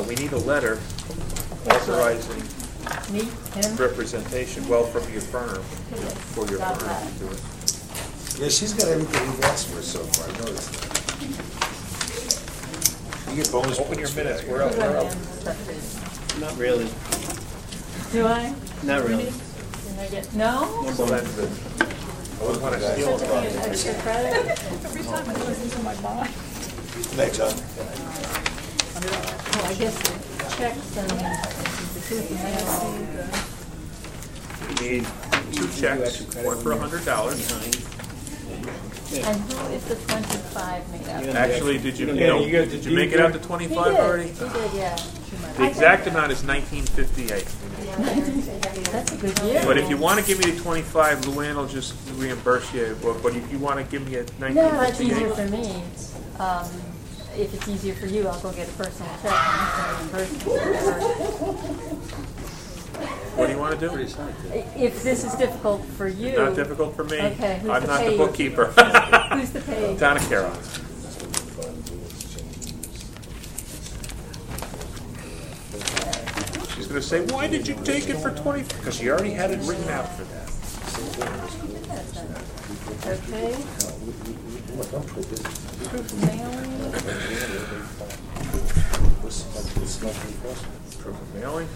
we need a letter authorizing Me, him? representation, well, from your firm, for your Got firm that. to do it. Yeah, she's got everything we've asked for so far, I noticed that. You get bonus Open your points for minutes, that. we're up, Who's we're on up. the end of the subdivision? Not really. Do I? Not really. Did I get, no? So that's the, I wouldn't want to steal Such it a from you. extra credit? Every time I do it, into my mind. Next, John. Well, I guess the checks and the proof of mail. We need 2 checks, one for $100. And who is the 25 made out of? Actually, did you, Yeah, you got the did you make it out to 25 already? He did, yeah. The exact amount is 1958. That's a good year. But if you want to give me the 25, Luann will just reimburse you. But if you want to give me a No, that's easier 1958, for me. If it's easier for you, I'll go get a personal check and reimburse you. what do you want to do? If this is difficult for you. Not difficult for me. Okay, who's I'm the not the page? bookkeeper. Who's the page? Donna Carroll. She's going to say, why did you take it for 20? Because she already had it written out for that. Okay. Proof of mailing. Proof of mailing.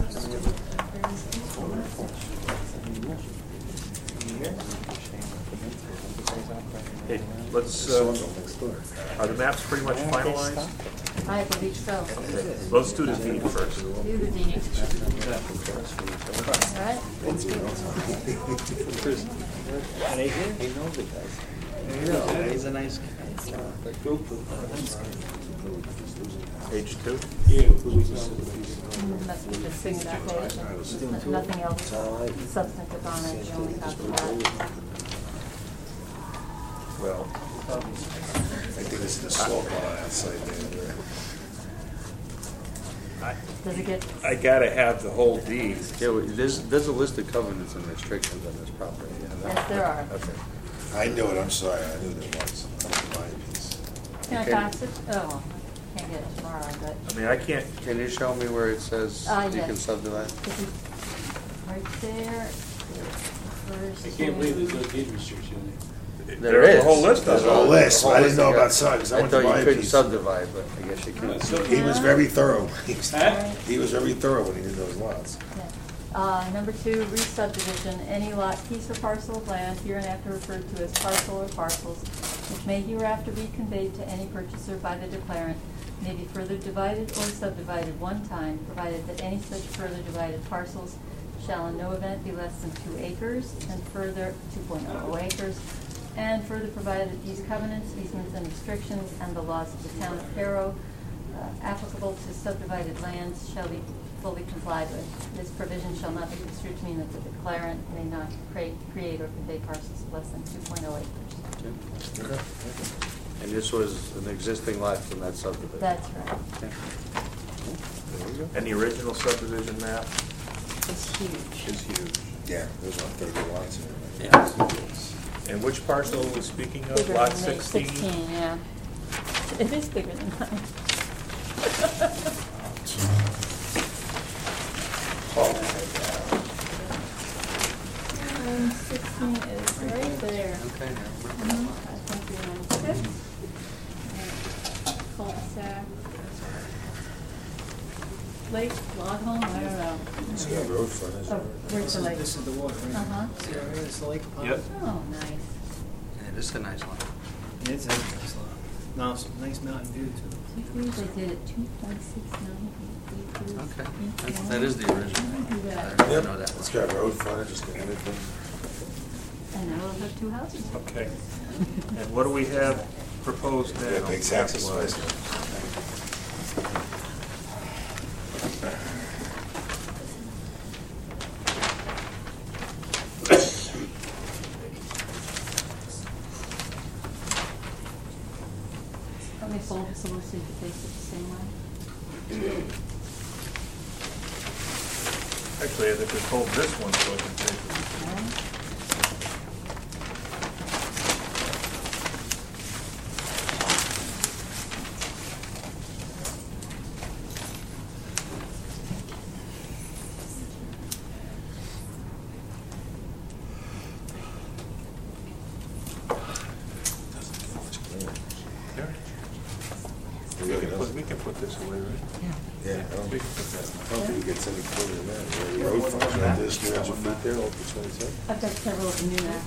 Hey, let's, are the maps pretty much finalized? I believe so. Okay, let's do the deed first. Do the deed. All right. Are they here? He knows the guys. He's a nice guy. Page 2. Must be just signature page. There's nothing else substantive on it. You only have that. Well, I think this is the slope on that side there. Does it get? I gotta have the whole deed. Yeah, well, there's a list of covenants and restrictions on this property. Yes, there are. Okay. I knew it, I'm sorry, I knew there was. That was my piece. Can I Okay. pass it? Oh, can't get it tomorrow, but I mean, I can't, Can you show me where it says you yes. can subdivide? this is right there. First. I can't believe there's no deed restriction. There there's is. a whole list of There's a them. whole list, whole I didn't list know of about guys. some, because I I went to thought you my couldn't piece. subdivide, but I guess you can. He was very thorough. Huh? He was very thorough when he did those lots. Number 2, re-subdivision. Any lot, piece, or parcel of land hereinafter referred to as parcel or parcels, which may hereafter be conveyed to any purchaser by the declarant, may be further divided or subdivided one time, provided that any such further divided parcels shall in no event be less than 2 acres, and further 2.00 acres, and further provided that these covenants, easements, and restrictions, and the laws of the town of Harrow applicable to subdivided lands shall be fully complied with. This provision shall not be construed to mean that the declarant may not create or convey parcels of less than 2.0 acres. And this was an existing lot from that subdivision. That's right. Okay. There you go. And the original subdivision map It's huge. is huge. Yeah, there's about 30 lots in there. Yeah. And which parcel are we speaking of? Bigger Lot than me. 16? 16, yeah. It is bigger than mine. And 16 is right there. Okay. I think you're on 6. Cul-de-sac. Lake, log home, I don't know. It's got road frontage. Oh, where's the lake? This is the water, right? Uh-huh. See right here, it's the lake pond. Yep. Oh, nice. Yeah, this is a nice lot. It's a nice lot. No, it's a nice mountain view too. They did it 2.69 acres. Okay. each That is the one. original. Do that. I didn't Yep, know that it's one. got road frontage, it's got everything. And now we'll have 2 houses. Okay. And what do we have proposed now? Yeah, big taxes. Let me fold this a little so you can face it the same way. Actually, I think we hold this one so I can take it. Okay. We can put this away, right? Yeah, I don't We can put that. think he gets any further than that. Road frontage like this, 300 feet there, over 22. I've got several of the new maps.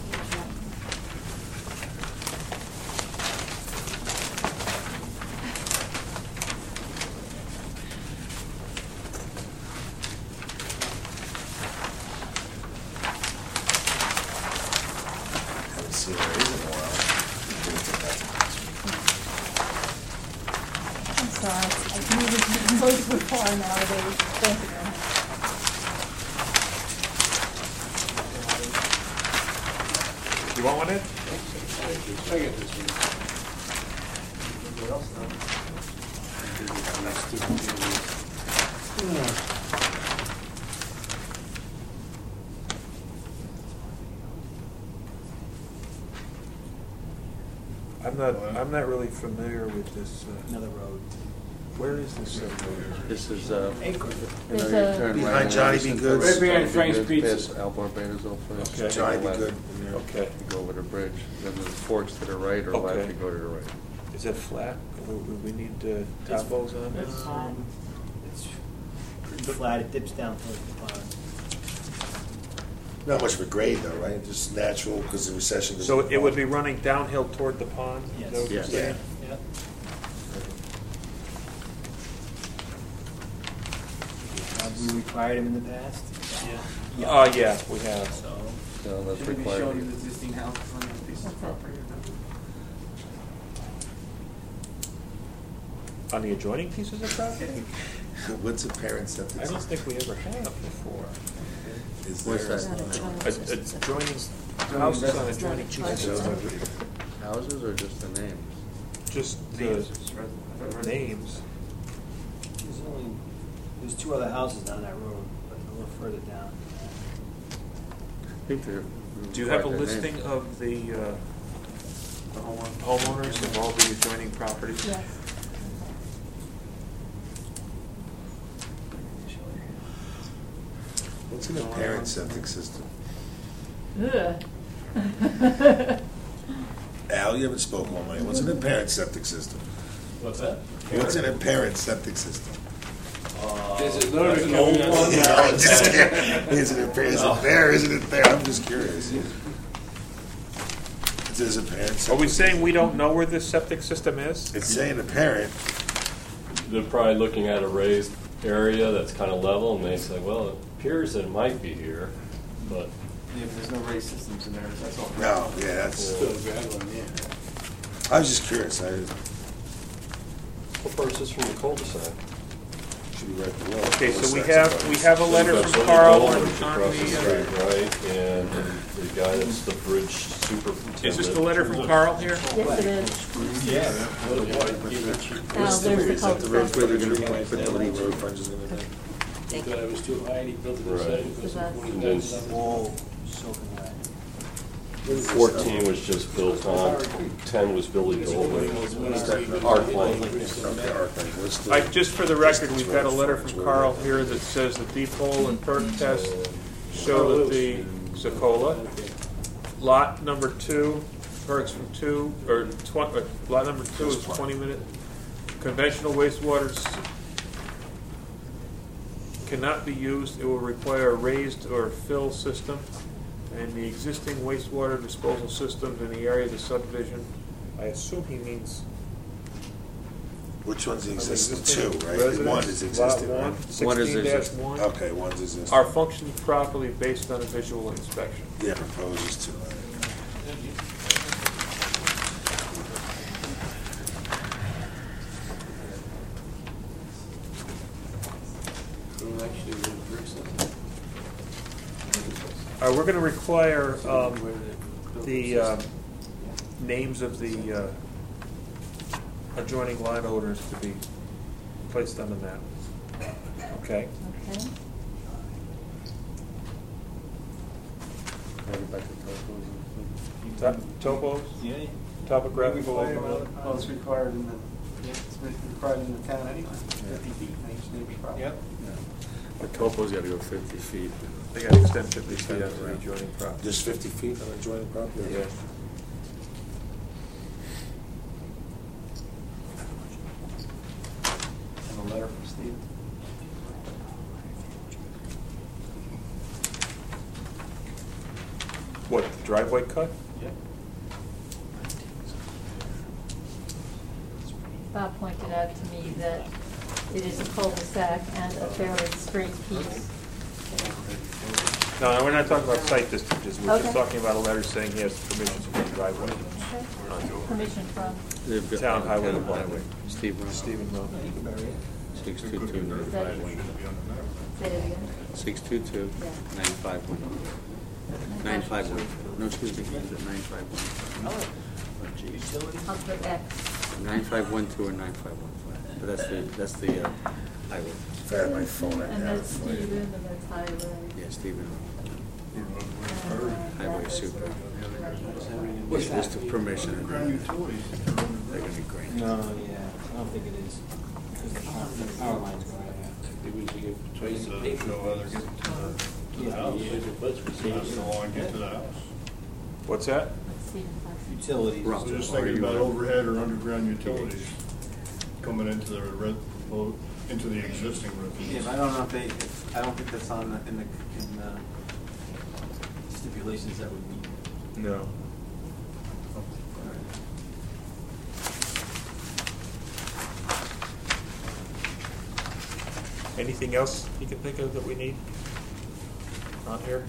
Haven't seen her in a while. I'm sorry, I needed to go too far nowadays. Thank you. You want one, Ed? I'm not really familiar with this, Another road. where is this? This is, Acre. There's a- turn Behind right on Johnny B. Madison Good's. First, Right behind Johnny B. Frank's Good's, Pizza. past Al Barbados first. Okay. Johnny B. Left. Good. Okay. You go over the bridge, then there's forks to the right, or left, Okay. you go to the right. Is that flat? We need topos on this? It's pretty flat, it dips down towards the pond. Not much of a grade though, right? Just natural, because the recession. So it would be running downhill toward the pond? Is that what you're Yes. saying? Yep. Have we required him in the past? Yeah. Yeah, we have. So, So that's Should we be required. showing the existing houses on that piece of Okay. property or not? On the adjoining pieces of property? What's a parent septic I don't system? think we ever have before. Is What's there- that? Adjoining, houses on adjoining pieces of Houses or just the names? just Names, the it's res- names. there's two other houses down that road, but a little further down. I think they're. Do you have a required their listing names. of the homeowners of all the adjoining properties? Yes. What's in a parent septic system? Ugh. Al, you haven't spoken all night. What's in a parent septic system? What's that? What's in a parent septic system? Is it literally No, coming on? just kidding. Is it there? Isn't it there? I'm just curious. It says a parent Are septic. we saying we don't know where this septic system is? It's saying a parent. They're probably looking at a raised area that's kind of level, and they say, well, it appears that it might be here, but Yeah, but there's no raised systems in there, that's all. No, yeah, that's. I was just curious. I what part is this from the cul-de-sac? should be right below. Okay, so we Cul-de-sacs have a above. letter That's from Little Carl Gold, on which is across the the, street, right, and the guy that's the bridge superintendent. is this the letter from Carl here? Yes, it is. Yeah. Now, there's the Is that the road cul-de-sac. where they're going to put the little road frontages in there? He thought it was too high, and he built it Right. So that's- And then All soaking wet. 14 was just built on, 10 was Billy Goldwyn, Art Lane. Okay, Arthur, what's the- Just for the record, we've got a letter from Carl here that says the deep hole and perk test show that the Zacola. Lot number 2, perks from 2, or lot number 2 is 20-minute. Conventional wastewater cannot be used. It will require a raised or fill system. And the existing wastewater disposal systems in the area of the subdivision, I assume he means Which one's the existing? existing Two, right? residence, One is existing, lot right? 1, One is existing. 16-1. Okay, one's existing. Are functioning properly based on a visual inspection. Yeah, proposes two. We're going to require the names of the adjoining lot owners to be placed on the map. Okay? Okay. Topos, Yeah. topographical. Well, it's required in the, it's required in the town anyway, 50 feet from each neighbor's property. Yep. The topo's got to go 50 feet. They got to extend 50 feet onto the adjoining property. Just 50 feet on adjoining property? Yeah. Steve. What, the driveway cut? Yep. Bob pointed out to me that it is a cul-de-sac and a fairly straight piece. No, we're not talking about site distances, we're just Okay. talking about a letter saying he has permission to put a driveway. Okay. Permission from, Town highway highway. Steve Rowe. Stephen Rowe. 622-951. say it again. 622-951. 951. No, excuse me, 951. Oh, geez. I'll put X. 9512 or 9515. But that's the highway. If I had my phone, I'd And have it that's for you. Stephen, and that's highway. Yeah, Stephen. And, Highway that is super. the driveway. What's this to permission? They're gonna be great. No, yeah, I don't think it is. Because the power lines go right out. Maybe we should trace the paper. Go other get to the house. That's so long to get to the house. What's that? That's Stephen's house. Utilities. Rough. I'm just Or thinking you about want- overhead or underground utilities coming into the into the existing Yeah, residence. but I don't know if they, I don't think that's on in the stipulations that would be. No. Anything else you can think of that we need on here?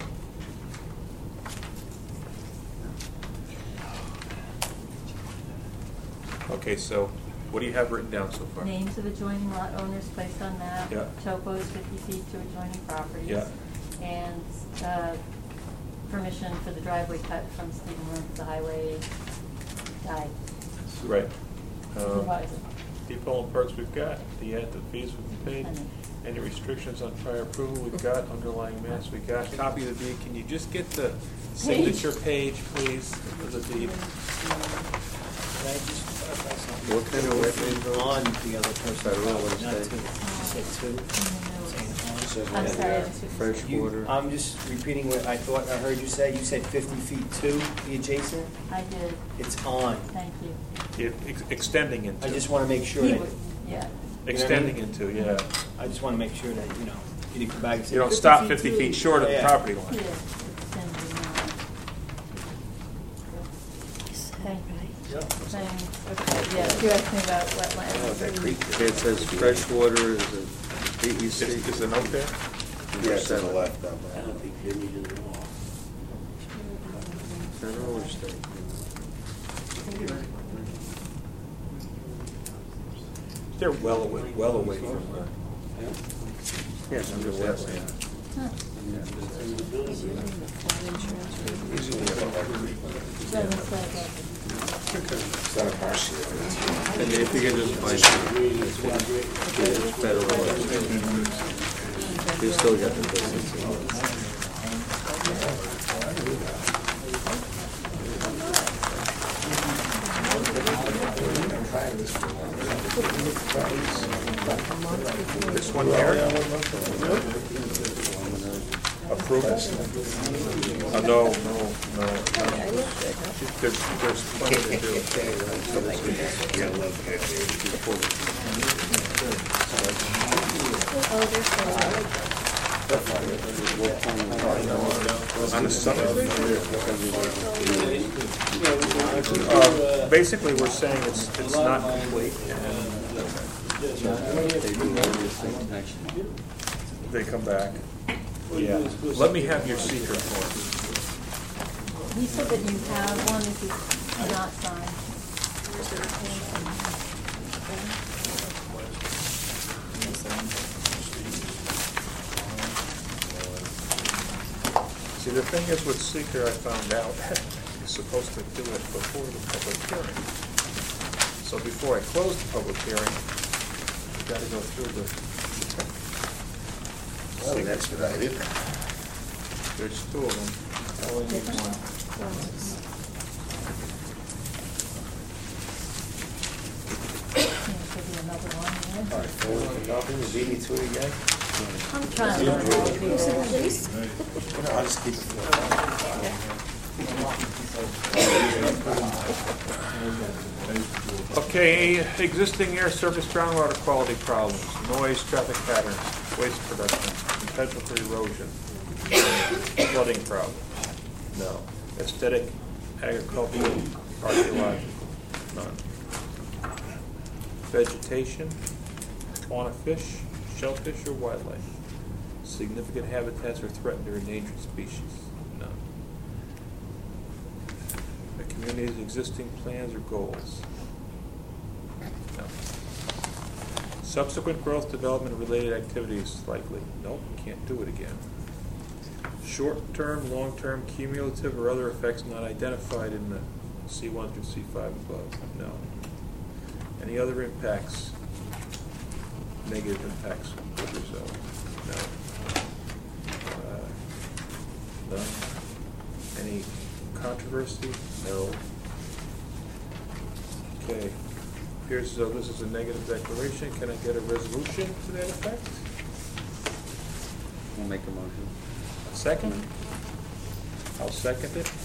Okay, so what do you have written down so far? Names of adjoining lot owners placed on map. Yeah. Topos 50 feet to adjoining properties. Yeah. And permission for the driveway cut from Stephen Road to the highway guy. Right. Supervisor. Depot and perks we've got, the ad, the fees we've been paid, any restrictions on prior approval we've got, underlying maps we've got, copy of the deed. Can you just get the signature page, please, of the deed? Can I just clarify something? What kind of wetland? On the other person. Federal, what not is two. that? You said two? Saying on. I'm sorry, I didn't speak. Fresh You- water. I'm just repeating what I thought I heard you say. You said 50 feet to the adjacent? I did, It's on. thank you. Extending into. I just want to make sure He that, would, yeah. Extending into, yeah. I just want to make sure that, you know, you didn't come back and say. You don't stop 50 50 to- feet short of the Yeah. property Yeah, line. extending now. Thank you. Thanks, okay, yeah, you asked me about wetlands. Okay, it says fresh water is a DEC. Is the note there? Yeah, it's to the left of I that. don't think Jimmy did it all. Federal or state? They're well away from the. Yes, under wetland. Huh. Usually about like Doesn't say that. it's not a hardship. And if you can just find federal or state. You still got the business. This one here? Approve this? No. There's plenty to do. On the summit? Basically, we're saying it's not complete. They come back. Yeah. Let me have your secret form. He said that you have one, this is not signed. See, the thing is with seeker, I found out, you're supposed to do it before the public hearing. So before I close the public hearing, you gotta go through the. Oh, that's what I did. There's two of them. I only need one. Should be another one, All yeah. right, 4-0, is 82 again? I'm trying to. No, I'll just keep it. Okay, existing air surface groundwater quality problems, noise, traffic patterns, waste production, potential for erosion, flooding problem, no. Aesthetic, agricultural, archaeological, none. Vegetation, fauna, fish, shellfish, or wildlife. Significant habitats or threatened or endangered species, none. The community's existing plans or goals, no. Subsequent growth, development, related activities likely, nope, can't do it again. Short-term, long-term, cumulative, or other effects not identified in the C1 through C5 above, no. Any other impacts, negative impacts with yourself, no. None. Any controversy? No. Okay. Appears as though this is a negative declaration. Can I get a resolution to that effect? We'll make a motion. A second? I'll second it.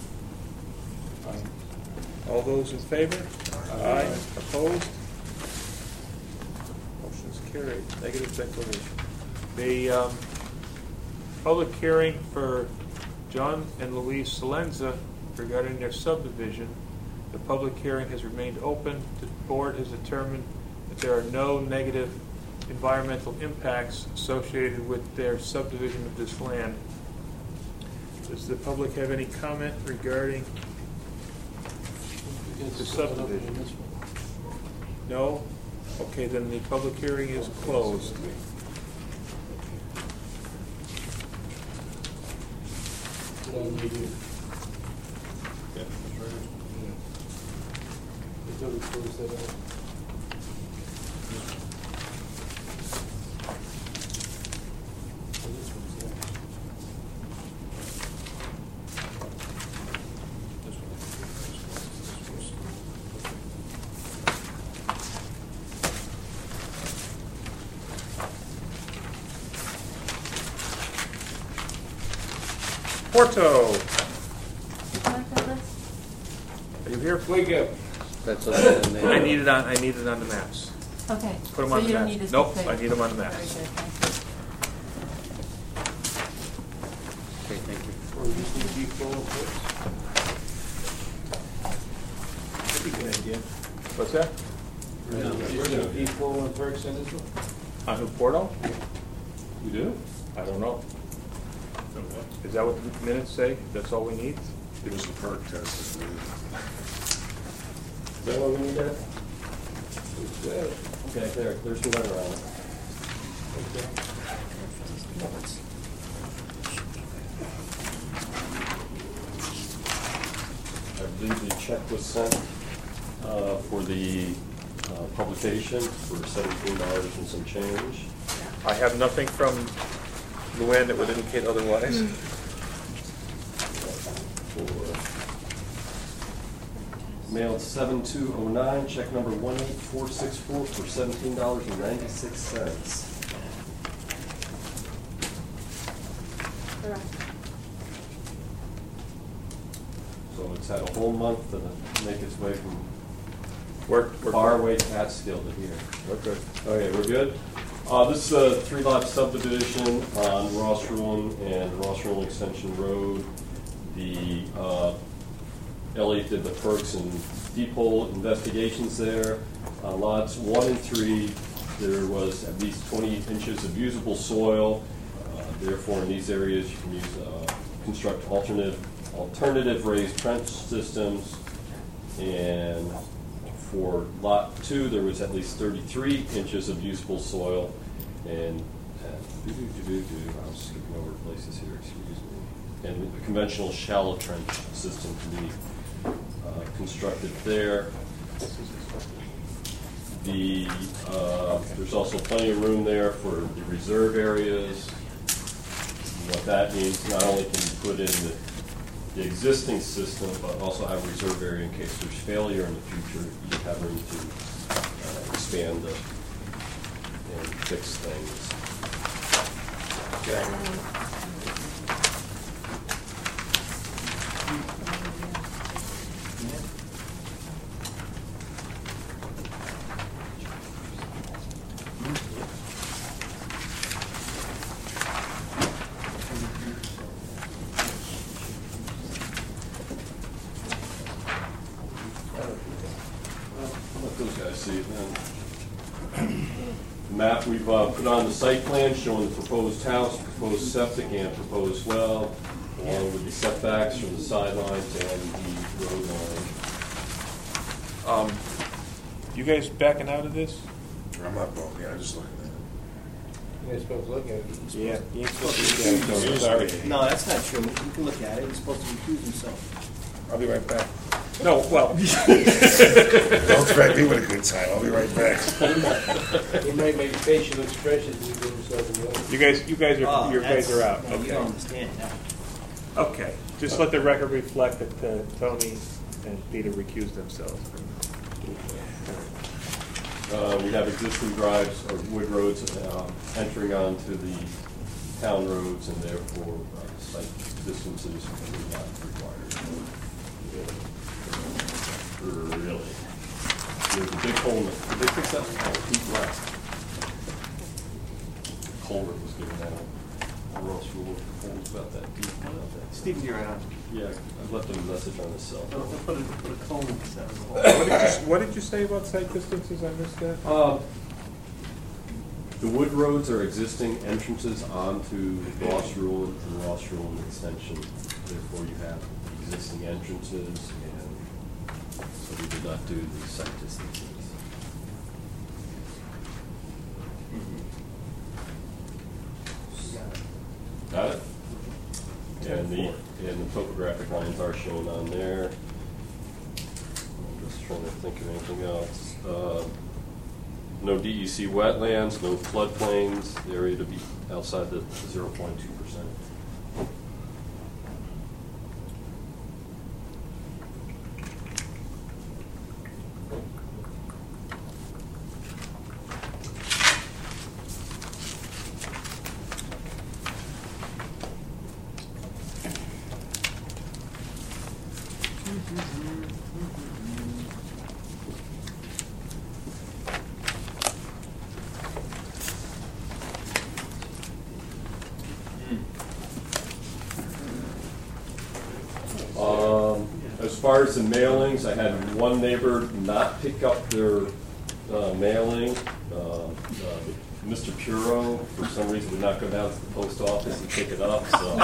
All those in favor? Aye. Opposed? Motion's carried. Negative declaration. The public hearing for John and Louise Salenza regarding their subdivision, the public hearing has remained open. The board has determined that there are no negative environmental impacts associated with their subdivision of this land. Does the public have any comment regarding the subdivision? No? Okay, then the public hearing is closed. Porto, You want to fill this? are you here? Wake up. That's what I I need it on the maps. Okay. Put them So on the you don't maps. need this Nope, big. I need them on the maps. Very good, thank Okay, thank you. Or you just need to be full of That'd be a good idea. What's that? You're gonna be full of perks in this one? On New Porto? We do? I don't know. Is that what the minutes say? That's all we need? It was the perk test. Is that what we need there? Okay, there's the letter on it. I believe the check was sent for the publication for $17 and some change. I have nothing from Luann that would indicate otherwise. Mailed 7209, check number 18464 for $17.96. So it's had a whole month to make its way from We're Faraway Catskill to here. Okay. Okay, we're good? This is a 3-lot subdivision on Ross Ruin and Ross Ruin Extension Road. The Elliot did the perks and deep hole investigations there. Lots 1 and 3, there was at least 20 inches of usable soil. Therefore, in these areas, you can use construct alternative raised trench systems. And for lot 2, there was at least 33 inches of usable soil. And I'm skipping over places here, excuse me. And a conventional shallow trench system can be constructed there. There's also plenty of room there for the reserve areas. What that means, not only can you put in the existing system, but also have a reserve area in case there's failure in the future. You have room to expand and fix things. Map we've put on the site plan showing the proposed house, proposed septic, and proposed well, along with the setbacks from the sidelines and the road line. You guys backing out of this? I'm not voting, I'm just looking at it. You're supposed to look at it. Yeah. You ain't supposed to do that, so sorry. No, that's not true. You can look at it. He's supposed to recuse himself. I'll be right back. No, well, Don't threaten me with a good time, I'll be right back. He might make facial expressions when he gives himself in the other. you guys are out. No, you Okay. don't understand that. Okay. Just let the record reflect that Tony and Peter recused themselves. We have existing drives or wood roads entering onto the town roads, and therefore site distances are not required. Really? There's a big hole in it. Did they fix that one? Deep last. Culvert was given out. Ross rule holes about that deep. Stephen, you're right on. Yeah, I left him a message on his cell They'll phone. put a cone in the center of the hole. What did you say about site distances? I missed that. The wood roads are existing entrances onto Ross Rule and Ross Rule Extension. Therefore, you have existing entrances, and so we did not do the site distances. Got it? And the topographic lines are shown on there. I'm just trying to think of anything else. No DEC wetlands, no floodplains, the area to be outside the 0.2%. As far as the mailings, I had one neighbor not pick up their mailing. Mr. Puro, for some reason, did not go down to the post office and pick it up, so.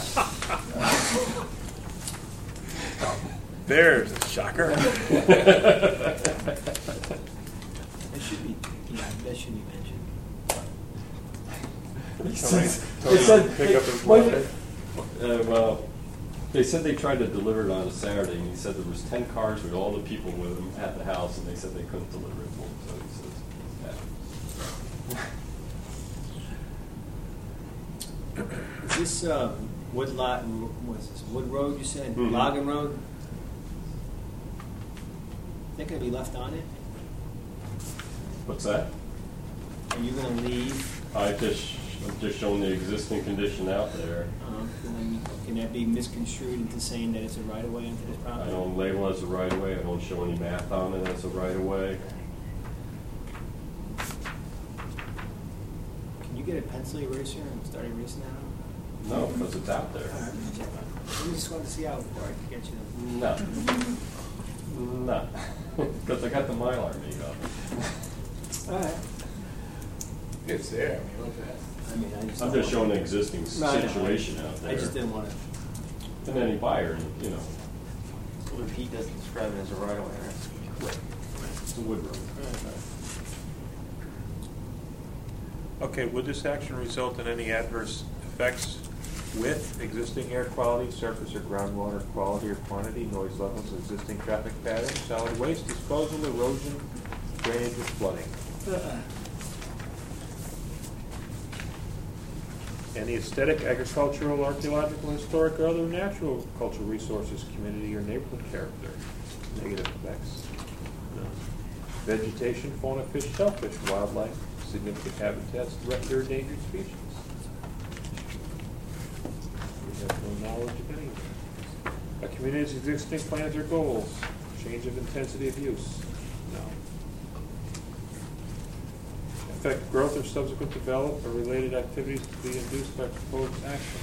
There's a shocker. That should be, that should be mentioned. Pick up his letter. Well, they said they tried to deliver it on a Saturday, and he said there was 10 cars with all the people with him at the house, and they said they couldn't deliver it to him, so he says, yeah. Is this Wood Lot, what's this, Wood Road you said? Mhm. Logan Road? They're gonna be left on it? What's that? Are you gonna leave? I'm just showing the existing condition out there. Can that be misconstrued into saying that it's a right-of-way into this I property? don't label it as a right-of-way, I don't show any math on it as a right-of-way. Can you get a pencil eraser and start erasing that out? No, because it's out there. We just wanted to see how far I could get you. No. No. Because I got the Mylar made up. All right. It's there, I mean, look at that. I'm just showing the existing No, I know. situation out there. I just didn't want to. And any buyer, you know, If he doesn't describe it as a right of way, it's a wood road. Okay, would this action result in any adverse effects with existing air quality, surface or groundwater quality or quantity, noise levels, existing traffic patterns, solid waste disposal, erosion, drainage, or flooding? Any aesthetic, agricultural, archaeological, historic, or other natural cultural resources, community, or neighborhood character? Negative effects? No. Vegetation, fauna, fish, shellfish, wildlife, significant habitats, threatened or endangered species? We have no knowledge of any of that. A community's existing plans or goals, change of intensity of use? No. Affect growth or subsequent development or related activities to be induced by proposed action?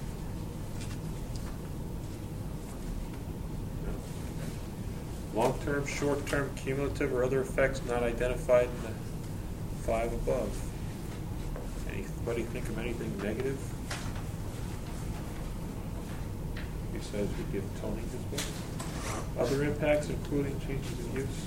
No. Long-term long-term, short-term, cumulative, or other effects not identified in the 5 above. Anybody think of anything negative? Besides we give Tony his book. Other impacts including changes in use?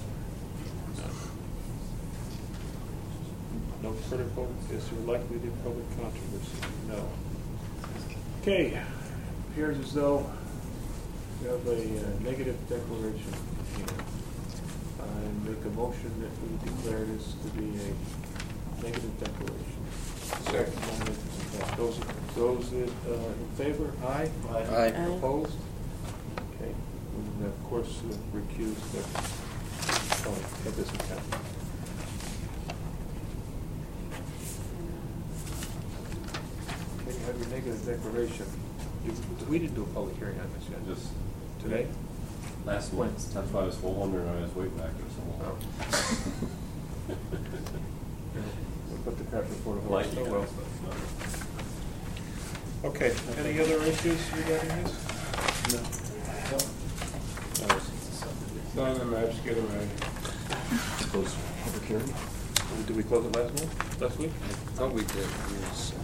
No. No critical, is there likely to be public controversy? No. Okay, appears as though we have a negative declaration here. I make a motion that we declare this to be a negative declaration. Second. Those in favor? Aye? Aye. Opposed? Okay, and of course recused, that doesn't count. Okay, you have your negative declaration. We didn't do a public hearing on this yet. Just Today? last month, that's why I was wondering, I was waiting back there so long. We'll put the cart before the Like horse. you Oh, well. guys, but Okay, any other issues regarding this? No, no, just get them ready. Close public hearing? Did we close it last week? I thought we did. Yes.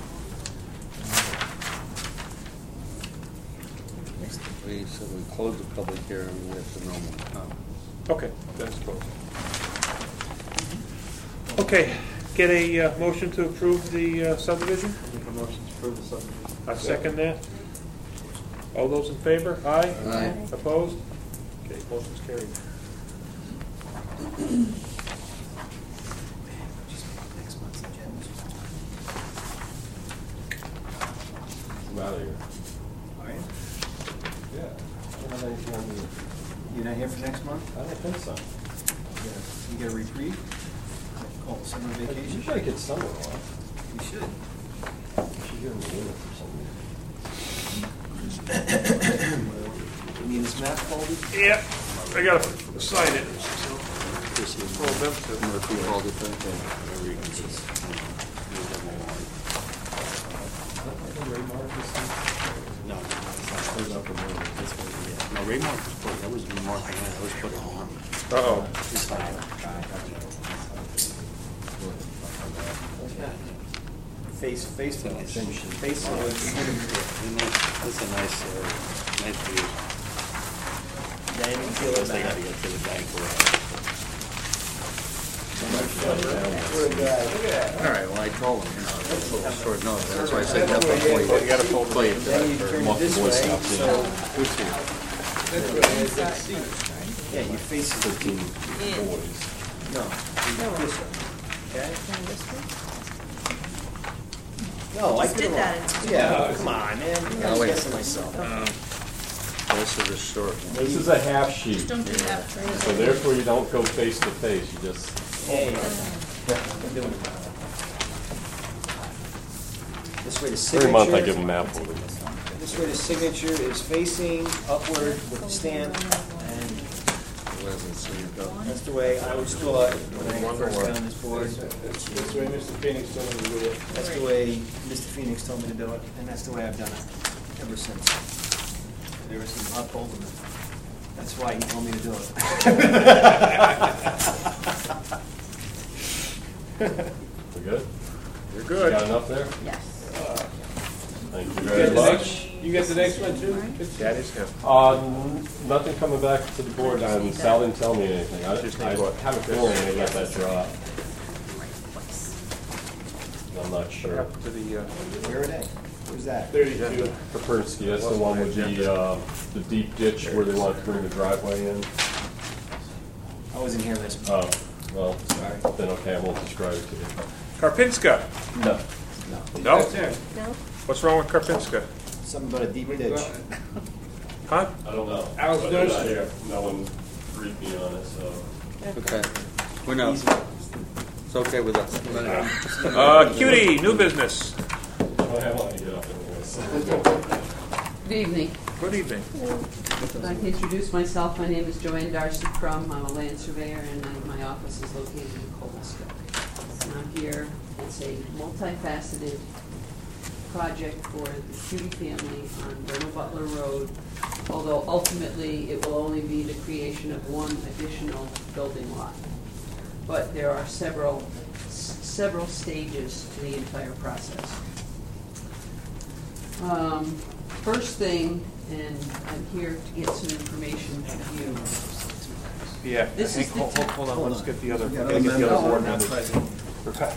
We said we closed the public hearing with the normal comments. Okay, that's closed. Okay, get a motion to approve the subdivision? Make a motion to approve the subdivision. I second that. All those in favor? Aye? Aye. Opposed? Okay, motion's carried. I'm out of here. Are you? Yeah. You're not here for next month? I don't think so. You get a reprieve? Call it summer You vacation? should get summer off. You should. You should get in the winter for some reason. You need this map folded? Yeah, I gotta sign it. Well, them too. Murphy called it that. No, no, Raymark was put, that was Mark and I was put on. Uh-oh. Face fold. Face fold. That's a nice view. Yeah, you can feel it They back. gotta get to the bank for it. All right, well, I told him, it's a little short notice. That's why I said that's before you gotta fold it. play it. Then you turn it this way, so, yeah, you face it. 13 boys. No. This way. Okay? No, I Just could did that. Yeah, come on, man. I'm Oh, wait. guessing myself. This is a short one. This is a half sheet, Just don't do that. so therefore you don't go face to face, you just, Hey. I'm doing it. This way the signature. every month I give them map holders. This way the signature is facing upward with the stamp, and that's the way I always thought when I first got on this board. That's the way Mr. Phoenix told me to do it. That's the way Mr. Phoenix told me to do it, and that's the way I've done it ever since. There was some upholding it. That's why he told me to do it. We good? You're good. Got enough there? Yes. Thank you very much. You get the next one too? That is him. Nothing coming back to the board on, Sal didn't tell me anything. I have a feeling they let that drop. I'm not What sure. happened to the, Where are they? Where's that? 32? Kapersky, that's the one with the deep ditch where they want to bring the driveway in. I wasn't here this month. Oh, well, Sorry. then okay, I won't describe it to you. Karpinska? No. No? No? What's wrong with Karpinska? Something about a deep ditch. Huh? I don't know. I was But noticing. they're not here. No one briefed me on it, so. Okay. We know. It's okay with us. Cutie, new business. I want to get up anyway, so. Good evening. Good evening. I'd like to introduce myself. My name is Joanne Darcy Crum. I'm a land surveyor, and my office is located in Cobblestone. And I'm here. It's a multifaceted project for the Cutie family on Burma Butler Road although ultimately it will only be the creation of one additional building lot. But there are several stages to the entire process. First thing, and I'm here to get some information from you. Yeah, This is the hold on, let's get the other, Got gotta get the other board not members. present. Okay.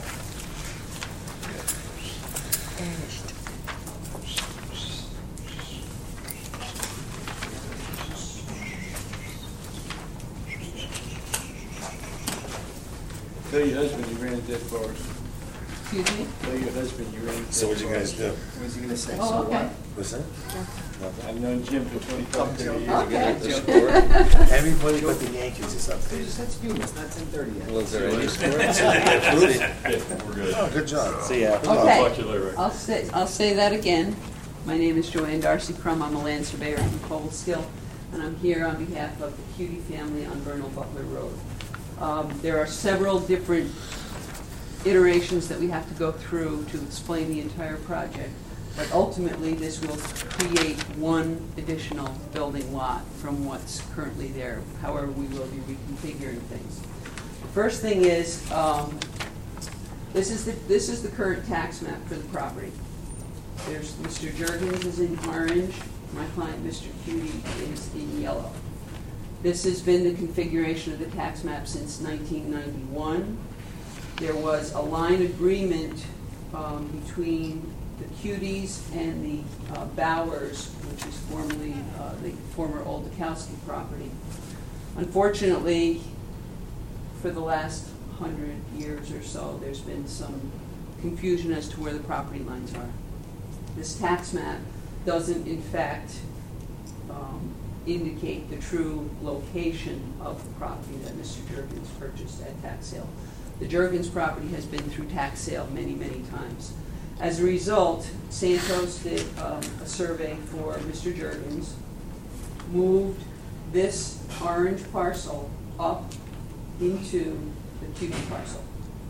Tell your husband you ran a dead forest. Excuse me? Tell your husband you ran a dead forest. So what'd you guys do? What's he gonna say? Oh, So okay. What's that? I've known Jim for 25, 30 years. Okay. Everybody but the Yankees is updated. That's you, it's not 10:30 yet. Well, is there any score? Yeah, we're good. Oh, good job. See ya. Okay. Talk to you later. I'll say that again. My name is Joanne Darcy Crum. I'm a land surveyor from Coldskill, and I'm here on behalf of the Cutie family on Vernal Butler Road. There are several different iterations that we have to go through to explain the entire project, but ultimately this will create one additional building lot from what's currently there. However, we will be reconfiguring things. The first thing is, this is the current tax map for the property. There's Mr. Juergens is in orange. My client, Mr. Cutie, is in yellow. This has been the configuration of the tax map since 1991. There was a line agreement between the Cuties and the Bowers, which is formerly the former Oldakowski property. Unfortunately, for the last 100 years or so, there's been some confusion as to where the property lines are. This tax map doesn't, in fact, indicate the true location of the property that Mr. Juergens purchased at tax sale. The Juergens property has been through tax sale many, many times. As a result, Santos did a survey for Mr. Juergens, moved this orange parcel up into the Cutie parcel.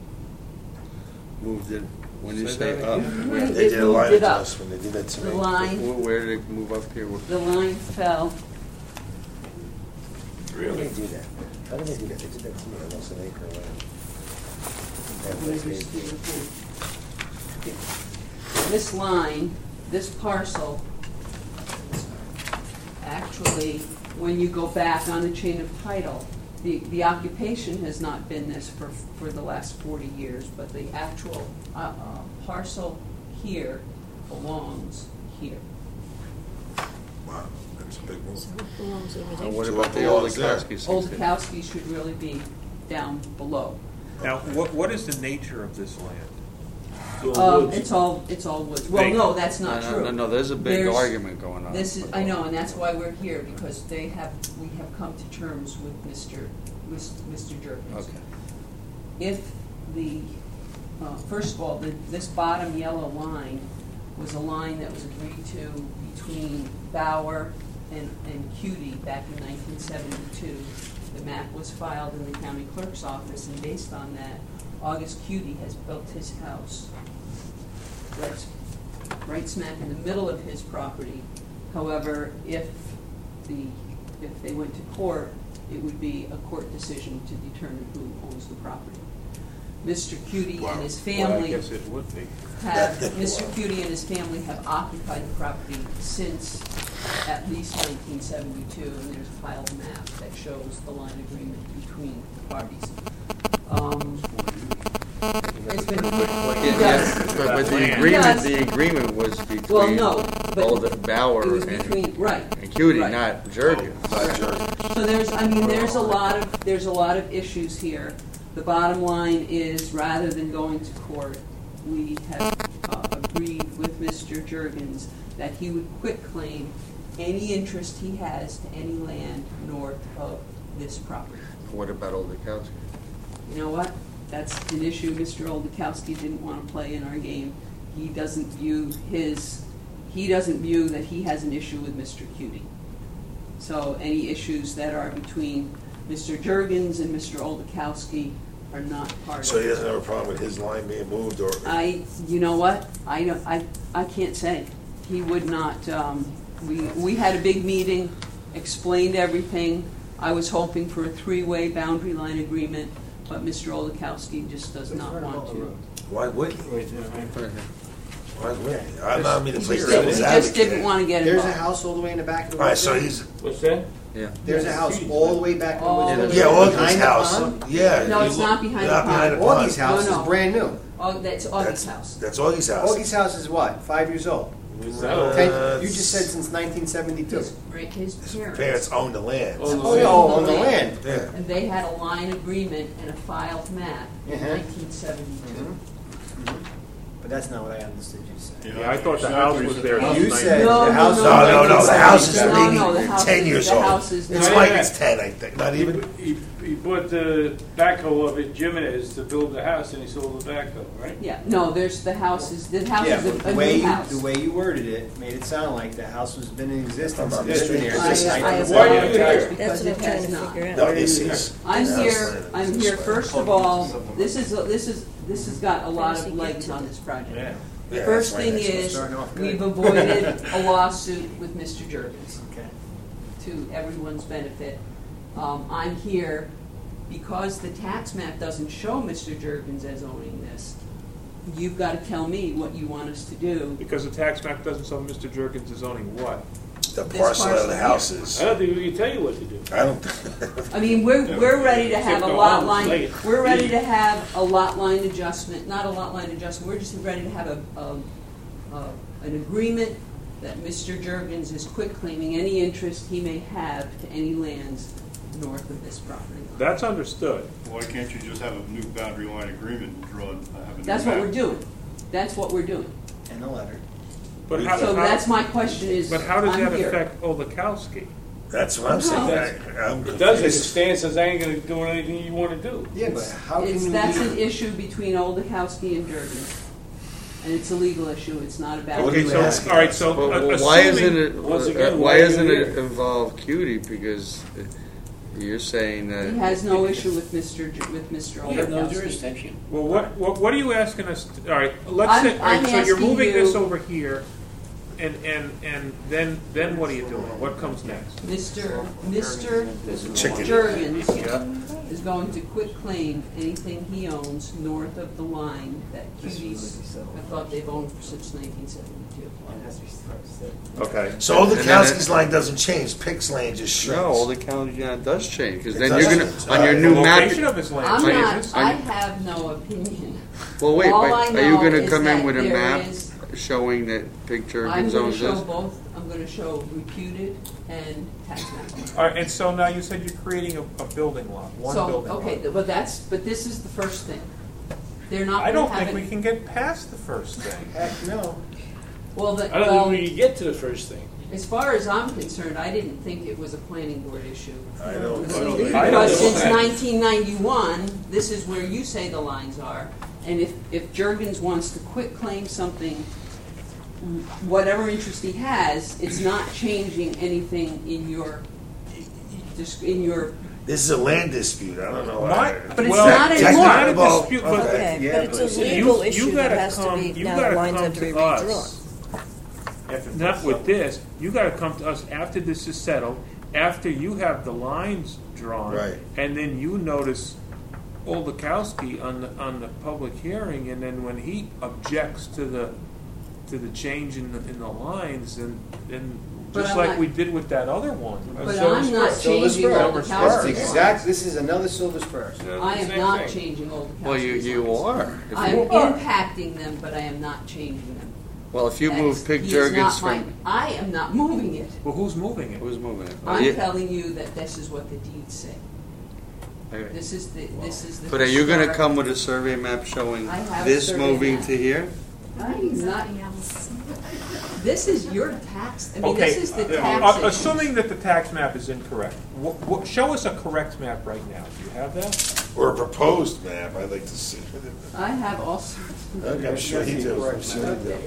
Moved it, when you Say say that up, again? where, They did a moved line it up. adjustment, they did that to The me. line, where did it move up here? the line fell. How did they do that? How did they do that? They did that to me, I lost an acre of land. This line, this parcel, actually, when you go back on the chain of title, the occupation has not been this for the last 40 years, but the actual parcel here belongs here. Wow, that's a big move. And what So about what the belongs there? Oldakowski? Oldakowski should really be down below. Now, what is the nature of this land? It's all woods. Well, Vacant. no, that's not true. No, there's a big There's- argument going on. This is, I know, and that's why we're here, because we have come to terms with Mr. Juergens. Okay. If the, first of all, this bottom yellow line was a line that was agreed to between Bauer and Cutie back in 1972. The map was filed in the county clerk's office, and based on that, August Cutie has built his house right smack in the middle of his property. However, if they went to court, it would be a court decision to determine who owns the property. Mr. Cutie and his Well, I family guess it would be. Mr. Cutie and his family have occupied the property since at least 1972, and there's a filed map that shows the line agreement between the parties. It's been, it does. But Yes. the agreement was between Well, no, but Old Bauer it was and between, right. Cutie, right. not Juergens. So there's a lot of issues here. The bottom line is, rather than going to court, we have agreed with Mr. Juergens that he would quitclaim any interest he has to any land north of this property. What about Oldakowski? You know what? That's an issue Mr. Oldakowski didn't want to play in our game. He doesn't view that he has an issue with Mr. Cutie. So any issues that are between Mr. Juergens and Mr. Oldakowski are not part So of he it. doesn't have a problem with his line being moved, or? You know what? I can't say. He would not, We had a big meeting, explained everything. I was hoping for a three-way boundary line agreement, but Mr. Oldakowski just does not want to. Why wouldn't you? Why wouldn't you? I mean, the He place just that was didn't want to get There's a involved. house all the way in the back of the All right, woods. so he's, What's that? Yeah. There's a house all the way back in the All woods. the yeah, Augie's Behind the house. pond? Yeah. No, you it's look- not behind not the behind pond. the pond. Augie's house No, no. is brand new. Oh, that's Augie's house. That's Augie's house. Augie's house is what, 5 years old? You just said since 1972. His His parents. parents owned the land. Oh, yeah, on the land. Yeah. And they had a line agreement and a filed map in Uh-huh. 1972. But that's not what I understood you to say. Yeah, I thought the house was there. You said No, the house. no, No, no, the house is No, maybe no, the house 10 is- years the old. house is It's not- like it's 10, I think. Not even. He bought the backhoe of it, Jimenez, to build the house, and he sold the backhoe, right? Yeah, no, the house is Yeah, a but the new way house. you worded it made it sound like the house has been in existence. I'm It's not been there I since I 1972. Why are you apologize here? because it has not. No, this is. I'm the here, house land. I'm here, first of all, this has got a lot of legs on this project. Yeah. Yeah, First that's right thing next to is, Starting off good. we've avoided a lawsuit with Mr. Juergens, Okay. to everyone's benefit. I'm here because the tax map doesn't show Mr. Juergens as owning this. You've got to tell me what you want us to do. Because the tax map doesn't show Mr. Juergens is owning what? The This parcel of parcel the here. houses. I don't think we can tell you what to do. I don't. I mean, we're ready to have a Except lot the line, late. we're ready to have a lot line adjustment, not a lot line adjustment, we're just ready to have an agreement that Mr. Juergens is quitclaiming any interest he may have to any lands north of this property line. That's understood. Why can't you just have a new boundary line agreement and draw, have a new That's what map? we're doing. That's what we're doing. And a letter. But how, So how- that's my question is, but how does I'm that here. affect Oldakowski? That's what I'm saying. I'm It does, confused. it stands says I ain't gonna do anything you wanna do. Yeah, but how can you? That's an issue between Oldakowski and Juergens. And it's a legal issue, it's not about. Okay, so, asking all right, us? so But why isn't assuming, it, once again, why why are you isn't it here? involve Cutie? Because you're saying that. He has no issue with Mr. We have no Oldakowski. jurisdiction. well, what are you asking us, to, all right, let's say, all I'm right, so you're asking moving you- this over here, and then what are you doing? What comes next? Mr. Chicken. Juergens is going to quit claim anything he owns north of the line that Cutie's, I thought they've owned since 1972. Okay. So Oldakowski's line doesn't change. Pick's lane just shrinks. No, the county does change because It then does you're change. gonna on your The new map. Location of his land I'm not, changes. I have no opinion. Well, wait, All but I are you know going to is come in that with a there map is- showing that Pig I'm Juergens going owns to show this? both, I'm going to show reputed and tax map. All right, and so now you said you're creating a building lot, one So, building okay, lot. but this is the first thing. They're not I going don't to have think it. we can get past the first thing. Heck, no. Well, I don't think we can get to the first thing. as far as I'm concerned, I didn't think it was a planning board issue. I don't. Because since 1991, this is where you say the lines are. And if Juergens wants to quit claim something, whatever interest he has, it's not changing anything in your. This is a land dispute. I don't know. My- But it's well, not it's anymore. not a Well, dispute, but okay. Okay, Yeah, but it's but a see, legal issue you that gotta has to come, be, you now the gotta lines come have to be to us. redrawn. Not with this. You got to come to us after this is settled, after you have the lines drawn, Right. and then you notice Oldakowski on the public hearing, and then when he objects to the change in the lines, and But just I'm like not- we did with that other one. But I'm not changing That's Oldakowski's exact. lines. This is another Silver Spurs. I am Same not thing. changing Oldakowski's Well, you lines. are. If I'm you, impacting them, but I am not changing them. well, if you move Pig He is not Juergens my- from, I am not moving it. Well, who's moving it? who's moving it? I'm You- telling you that this is what the deeds say. okay. This is the. But are you going to historic- come with a survey map showing I have a this survey moving map. to here? I'm not. This is your tax. I mean, Okay, this is the tax. issue. assuming that the tax map is incorrect, show us a correct map right now. Do you have that? Or a proposed map. I'd like to see. I have all sorts. Okay, I'm sure he does. I'm sure he does.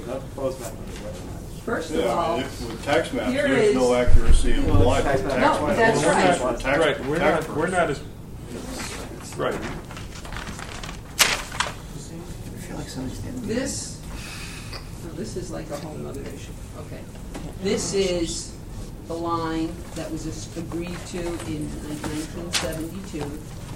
First of Yeah, I all, mean, if with tax maps, Here there's is- no accuracy in the line. No, that's right. Right, we're not as right. I feel like somebody's standing. this No, this is like a whole other issue. Okay. This is the line that was agreed to in 1972.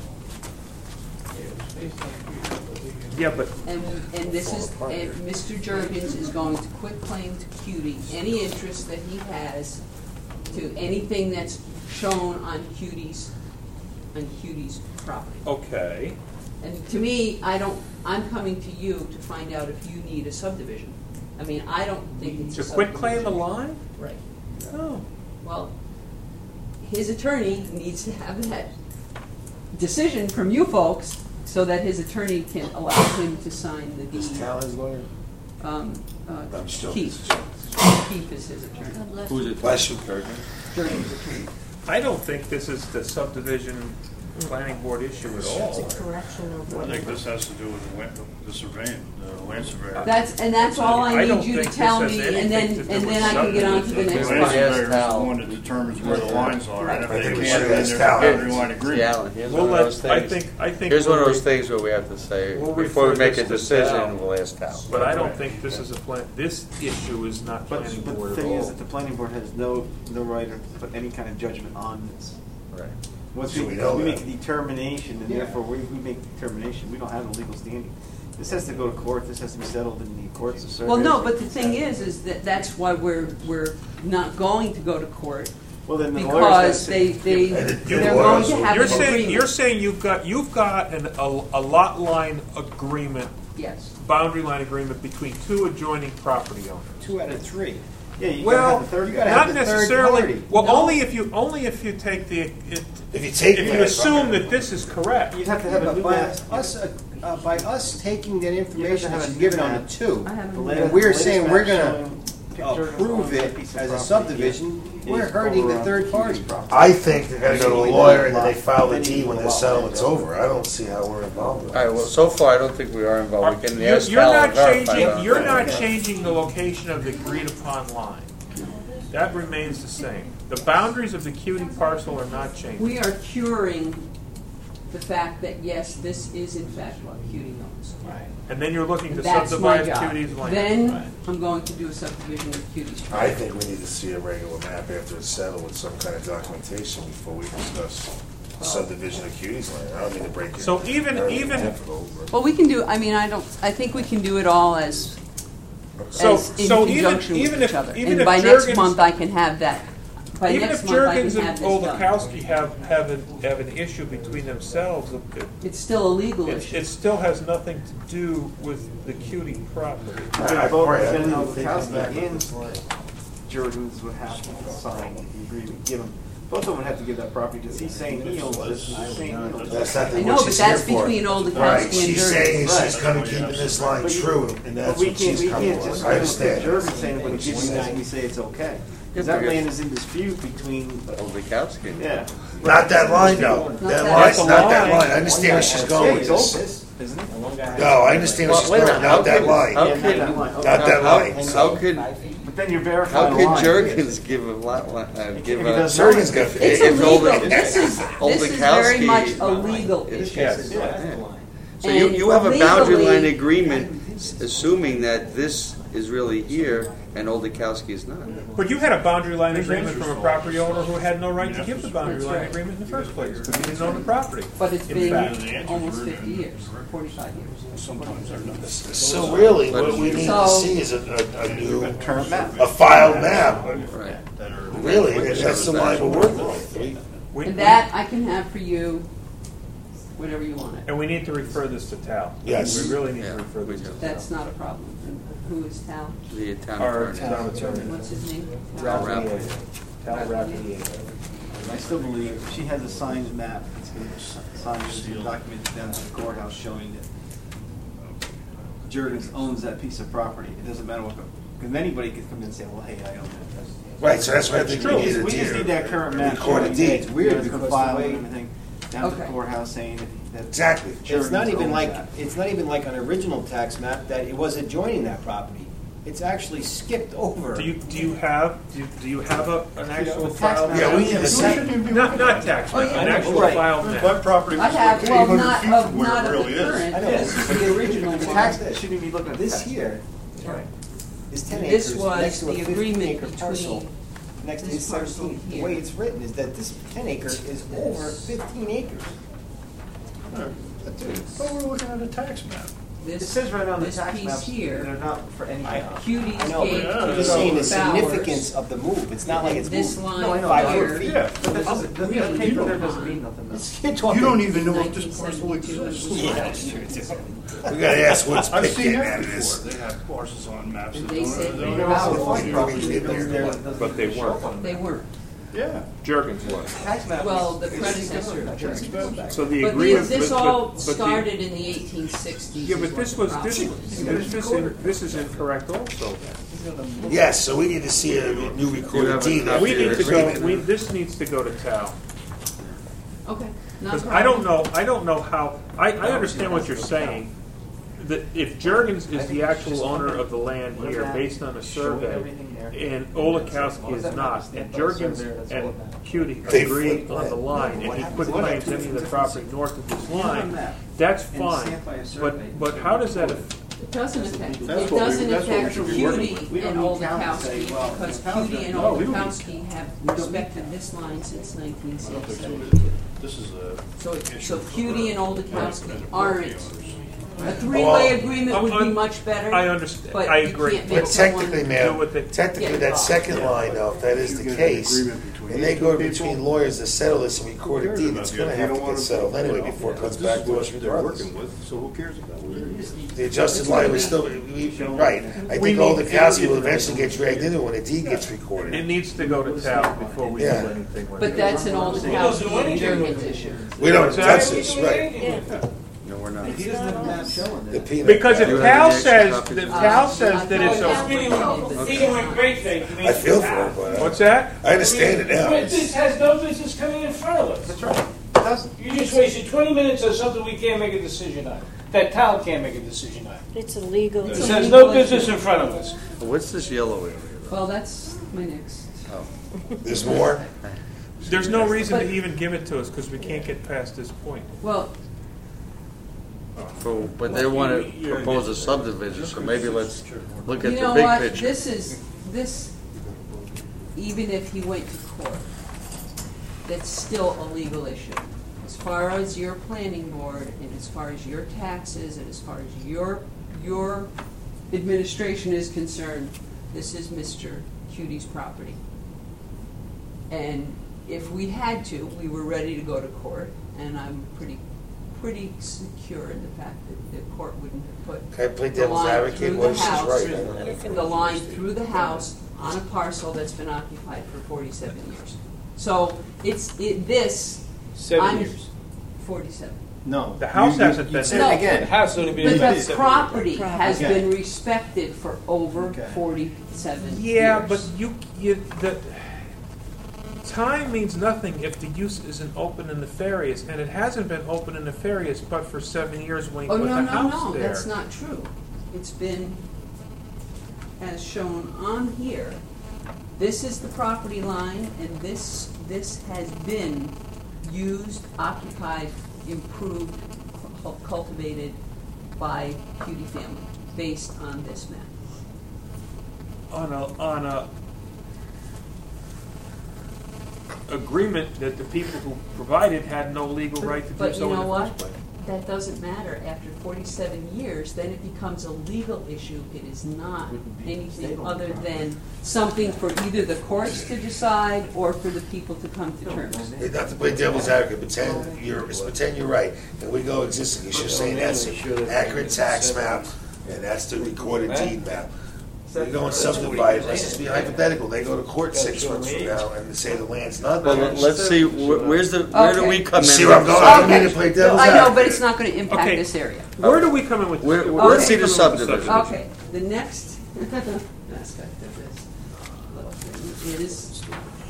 Yeah, but And this is, and Mr. Jurgens is going to quit claim to CUNY any interest that he has to anything that's shown on CUNY's property. okay. And to me, I'm coming to you to find out if you need a subdivision. I mean, I don't think it's To a quit claim a subdivision. line? Right. Oh. Well, his attorney needs to have that decision from you folks so that his attorney can allow him to sign the deed. Is Tal his lawyer? I'm still- Keith. Keith is his attorney. Who's it? Bless you. Jurgens' attorney. I don't think this is the subdivision planning board issue at all. I think this has to do with the surveying, the land surveyor. That's all I I don't need you to think tell this me, has and anything to then do with I can get on to the The next land one. surveyor is the one that determines where the lines are, and if I they think we can't, should then ask there's Tal. a boundary line See, agreement. Alan, here's We'll one of those let, I things. think. Here's one of we'll those things where we have to say, We'll before we refer make a this to decision, Tal. we'll ask Tal. But I don't think this is this issue is not But planning the board at thing is all. that the planning board has no right to put any kind of judgment on this. Right. Once So we we know make that. a determination, and Yeah. therefore we make a determination, we don't have a legal standing. This has to go to court, this has to be settled in the courts of Well, surveys. no, but the thing is that that's why we're not going to go to court, Well, then the lawyers because gotta say- they're going to have You're an saying agreement. you've got a lot line agreement, Yes. boundary line agreement between two adjoining property owners. 2 out of 3. Yeah, you gotta Well, have the third you guy. gotta not have the third necessarily. party. Well, No. only if you take the If you assume that this is correct. You'd have to have a new By map. by us taking that You information have to that's have a given new on map. the 2, I haven't. The latest- and we're latest saying map we're gonna showing pictures approve on that it piece of as a property subdivision, we're is hurting over the on third party. property. I think they're gonna go to a lawyer and then they file the Then you deed when go the out settlement's and- over. I don't see how we're involved with All right, well, this. so far, I don't think we are involved. We can ask You're Tal not and verify changing. that. You're not changing the location of the agreed upon line. That remains the same. The boundaries of the CUNY parcel are not changing. We are curing the fact that, yes, this is in fact what CUNY owns. And then you're looking to That's my subdivide job. CUNY's land. Then Right. I'm going to do a subdivision of CUNY's I property. think we need to see a regular map after it's settled with some kind of documentation before we discuss subdivision of Cuties land. I don't mean to break it. So even- Well, we can do, I think we can do it all as in conjunction with each other. even And if by next Jurgens- month, I can have that. By even next if month, I can Jurgens have and this done. Oldakowski have an issue between themselves, It's still a legal issue. it still has nothing to do with the CUNY property. Both Ben Nowakowski and Jurgens would have to sign the agreement, give him, both of them would have to give that property, because he's saying he owns this, and he's saying he owns That's that. not I know, what but she's that's here for. between Oldakowski Right, and she's Jurgens. saying she's Right. gonna keep this line But you- true, and But that's we what can't, she's we coming can't just, with. I understand. Jurgens saying, but give you that, and we say it's okay. Because that land is in dispute between, Oldakowski. yeah. Not that line, though. That that line's line. not that line. I understand where she's going Yeah, with it's this. open, isn't it? No, I understand where she's Wait a going, minute, not that how line. How Yeah, could, not that line. Okay. Not that line. how So could, But then you're how verifying could the line. Jurgens give a lot, give If he a... does Jurgens got. It's If illegal. Olda- This is very Oldakowski- much a legal issue. Yes. Yeah. So And you have a boundary legally- line agreement, assuming that this is really here and Oldakowski is not. But you had a boundary line agreement from a property owner who had no right to give the boundary line agreement in the first place, because he didn't own the property. But it's In fact. been almost 50 years, 45 years. So really, what we need to So- see is a new, Current map. a filed map. Right. Really, and that's the line we're working with. And that I can have for you, whatever you want it. And we need to refer this to Tal. Yes. We really need Yeah, to refer we this to do. Tal. That's not a problem. And who is Tal? The town Our attorney. town attorney. What's his name? Tal Tal. Rappel. Tal Rappel. I still believe if she has a signed map, it's going to sign and document it down to the courthouse showing that Jurgens owns that piece of property. It doesn't matter what, because anybody could come in and say, well, hey, I own that. Right, so that's what I think we need a We just need that deed. current map. Record a showing deed. that It's weird it's because the filed way- and everything down to the Okay. courthouse saying that. Exactly. It's not Jurgens even owns like, that. it's not even like an original tax map that it was adjoining that property. It's actually skipped over. Do you have an actual tax file? map. Yeah, we need to see. Not tax, Oh, map, yeah, an I know, actual right. file map. That property I was have, like well, 800 not feet of, from where not it of really the is. current. I know, but the original The one. tax, that shouldn't be looking at Right. this here. is 10 This acres was next to a the 15 agreement acre parcel between next to this his parcel 17. The here. way it's written is that this 10 acre is over 15 acres. But we're looking at a tax map. It This, says right on the this tax piece maps, here, they're not for any. Cuties I know, gave but yeah, I'm to just saying the Bowers. significance of the move. It's not like it's This moved line no, I know, 5 here. foot feet. Yeah, But this is, the Really? paper there doesn't mean nothing. It's- though. you're talking- you don't even know if this parcel 1972. exists. Yeah, that's true. It's- We gotta ask what's I've Pitt seen getting that out of before. this. They have parcels on maps. And that they don't- said that they don't were have out the of full property. But they weren't. They weren't. Yeah. Jurgens was. Tax map. Well, is- the is predecessor different. of Jurgens. So the But agreement. this but- all but the- started in the 1860s. Yeah, is but what this the was, problem this is incorrect also. Yes, so we need to see a new recorded have a deed. copy after We the need to go, agreement. this needs to go to Tal. Okay, not a Because problem. I don't know how, I understand what you're saying. That if Jurgens is the actual owner of the land here, based on a survey, and Olikowski is not, and Jurgens and Cutie They agree flip on that. the line, and he quit claims any of the property north of this line, that's fine. But how does that, It doesn't affect, That's it what we- doesn't that's what we affect should be working Cutie We don't and need Cal to say, Oldakowski, well, because Cal's Cutie and No, we don't need Oldakowski have respected this line since 1967. This is a. So Cutie and Oldakowski Right. aren't. A Well, three-way agreement would be I'm- much better. I understand. but I you agree. can't make But someone- technically, Do ma'am, what they- technically Yeah. that second line though, if that is You the get an case, agreement between and they these go two between people. lawyers to settle this and record a Who cares deed, about it's it? gonna They have don't to wanna- get settled you anyway know, before it comes this back is to what us they're regardless. working with, so who cares about it? The adjusted line was still, right, I think Oldakowski will eventually get dragged into it when a deed gets it recorded. needs to go to Tal before we do Yeah. anything with But it. that's an Oldakowski and Jurgens issue. We don't, What's that? that's it, right, No, we're not. He doesn't have a map showing the that. peanut. Because if You have Tal the extra says, copies? if Tal says that it's, Yeah. a- Meeting went great, thank you. I feel for it, but what's that? I understand it now. This has no business coming in front of us. That's right. It doesn't. You just wasted 20 minutes on something we can't make a decision on, that town can't make a decision on. It's illegal. This has no business in front of us. What's this yellow area? Well, that's my next. There's more? There's no reason to But- even give it to us, because we can't get past this point. Well, But they want to propose a subdivision, so maybe let's look at you the know big what, picture. this, even if he went to court, that's still a legal issue. As far as your planning board, and as far as your taxes, and as far as your administration is concerned, this is Mr. Cutie's property. And if we had to, we were ready to go to court, and I'm pretty secure in the fact that the court wouldn't have put Can I play the devil's line advocate? through Well, the she's house, right. I don't know. the line through the house on a parcel that's been occupied for 47 years. So this, 7 I'm years. 47. No. The house hasn't been said there. it No. again. The house only been But about the 7 years. property has Okay. been respected for over Okay. 47 Yeah, years. but the time means nothing if the use isn't open and nefarious, and it hasn't been open and nefarious but for 7 years when he Oh, put no, the no, house no, there. that's not true. It's been, as shown on here, this is the property line, and this has been used, occupied, improved, cultivated by Cutie family, based on this map. On a agreement that the people who provided had no legal right to do But so you in know the what? first place. That doesn't matter. After 47 years, then it becomes a legal issue. It is not anything other than something for either the courts to decide or for the people to come to terms. Not to play devil's advocate, pretend you're right, and we go existing, because you're saying that's an accurate tax map, and that's the recorded deed map. We go and subdivide, let's just be hypothetical, they go to court 6 months from now and say the land's not Well, there. let's see, where do we come in? See where I'm going? I don't mean to play devil's I know, but advocate. it's not going to impact Okay. this area. Where do we come in with Where- this? let's see do we the come in with subdivision. Okay, the next aspect of this little thing is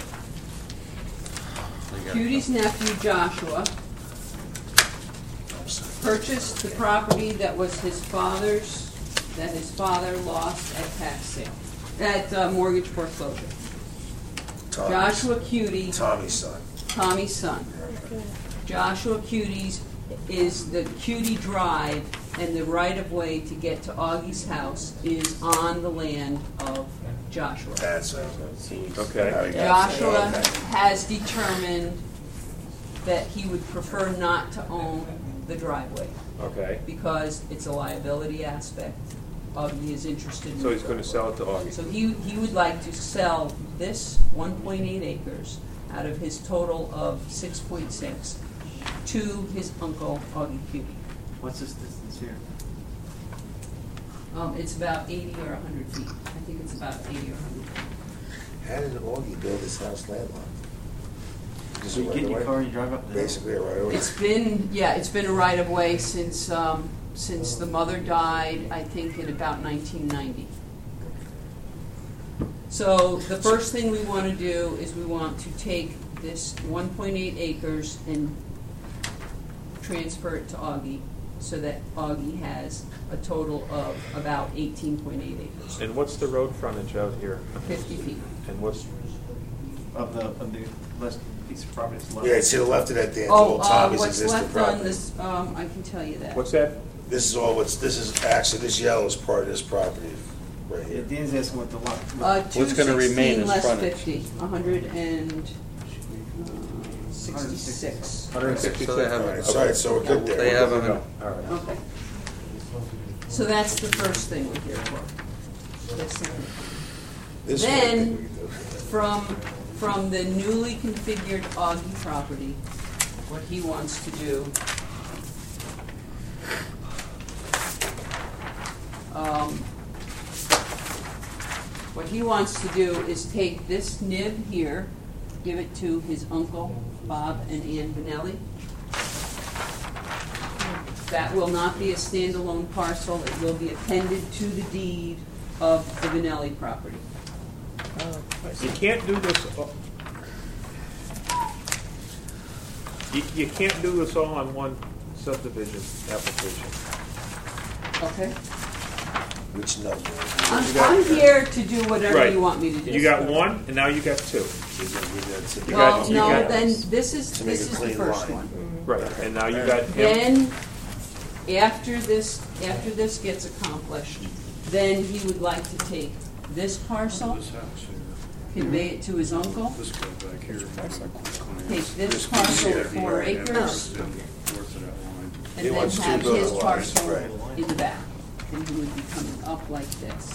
Cutie's nephew Joshua purchased the property that was his father's, that his father lost at tax sale, at mortgage foreclosure. Joshua Cutie, Tommy's son. Tommy's son. Joshua Cutie's is the Cutie Drive and the right-of-way to get to Augie's house is on the land of Joshua. That's Okay. Joshua has determined that he would prefer not to own the driveway Okay. because it's a liability aspect. Augie is interested in. So he's going to sell it to Augie. So he would like to sell this 1.8 acres out of his total of 6.6 to his uncle Augie Cutie. What's this distance here? It's about 80 or 100 feet. I think it's about 80 or 100 feet. How did Augie build his house landlocked? Just So you right get in your away? car and you drive up the hill? Basically, right away. It's been a right of way since the mother died, I think in about 1990. So the first thing we want to do is we want to take this 1.8 acres and transfer it to Augie so that Augie has a total of about 18.8 acres, And what's the road frontage out here? 50 feet. And what's, Of the last piece of property that's left. Yeah, to the left of that, Dan, old Tommy's What's existing left on property. this, I can tell you that. what's that? This is actually, this yellow is part of this property right Yeah, here. Dan's asking what the lot. What's gonna remain 216 as less frontage? 50, 166. 166. So they have All right, sorry, so we're good there. They have All a, right. Okay. So that's the first thing we're here for. This thing. This Then- one, I think we can do. From the newly configured Augie property, what he wants to do is take this nib here, give it to his uncle, Bob and Ann Vanelli. That will not be a standalone parcel, it will be appended to the deed of the Vanelli property. You can't do this. You can't do this all on one subdivision application. Okay? Which number? I'm here to do whatever Right. you want me to do. You got one, and now you got two. You're gonna give that to- You Well, got- you no, got- then this is To make a the clean first line. one. Right, and now you got him. Then, after this gets accomplished, then he would like to take this parcel, This house here, convey it to his uncle, this guy back here. take this parcel at 4 acres, North of that line. and He then wants two have building his lines, parcel right. in the back. And he would be coming up like this.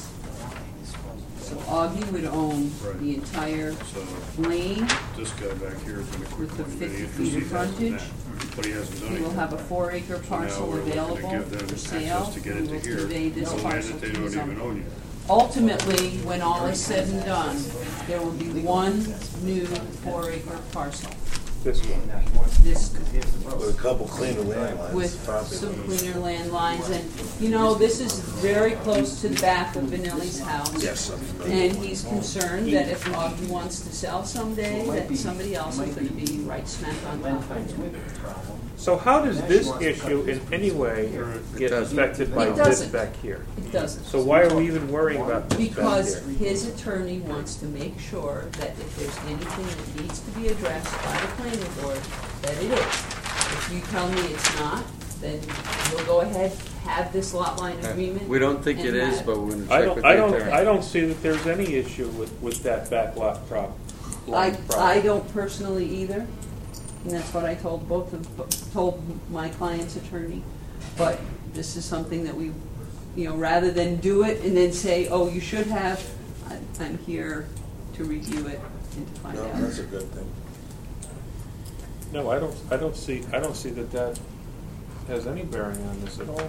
So Augie would own the entire So lane. this guy back here is gonna quit With the claiming 50 any feet of interest he has in frontage. that, but he hasn't done He will anything. have a 4-acre So now parcel we're looking to available give them for access sale. to get We it will to here, convey this on land parcel that they to don't his even uncle. own yet. Ultimately, when all is said and done, there will be one new 4-acre parcel. This one. This, With a couple cleaner land lines. with probably. some cleaner land lines, and, you know, this is very close to the back of Vanelli's house. Yes, I'm familiar. And he's concerned that if Augie wants to sell someday, that somebody else is gonna be right smack on top of him. So how does this issue in any way get affected by It this doesn't. back here? It doesn't. So why are we even worrying about this back Because here? his attorney wants to make sure that if there's anything that needs to be addressed by the planning board, that it is. If you tell me it's not, then we'll go ahead, have this lot line agreement. we don't think it and is, have- but we're gonna I check don't, with I the don't, attorney. I don't see that there's any issue with that back lot line I problem. don't personally either, and that's what I told told my client's attorney. But this is something that we, you know, rather than do it and then say, oh, you should have, I'm here to review it and to find No, out. that's a good thing. No, I don't see that has any bearing on this at all.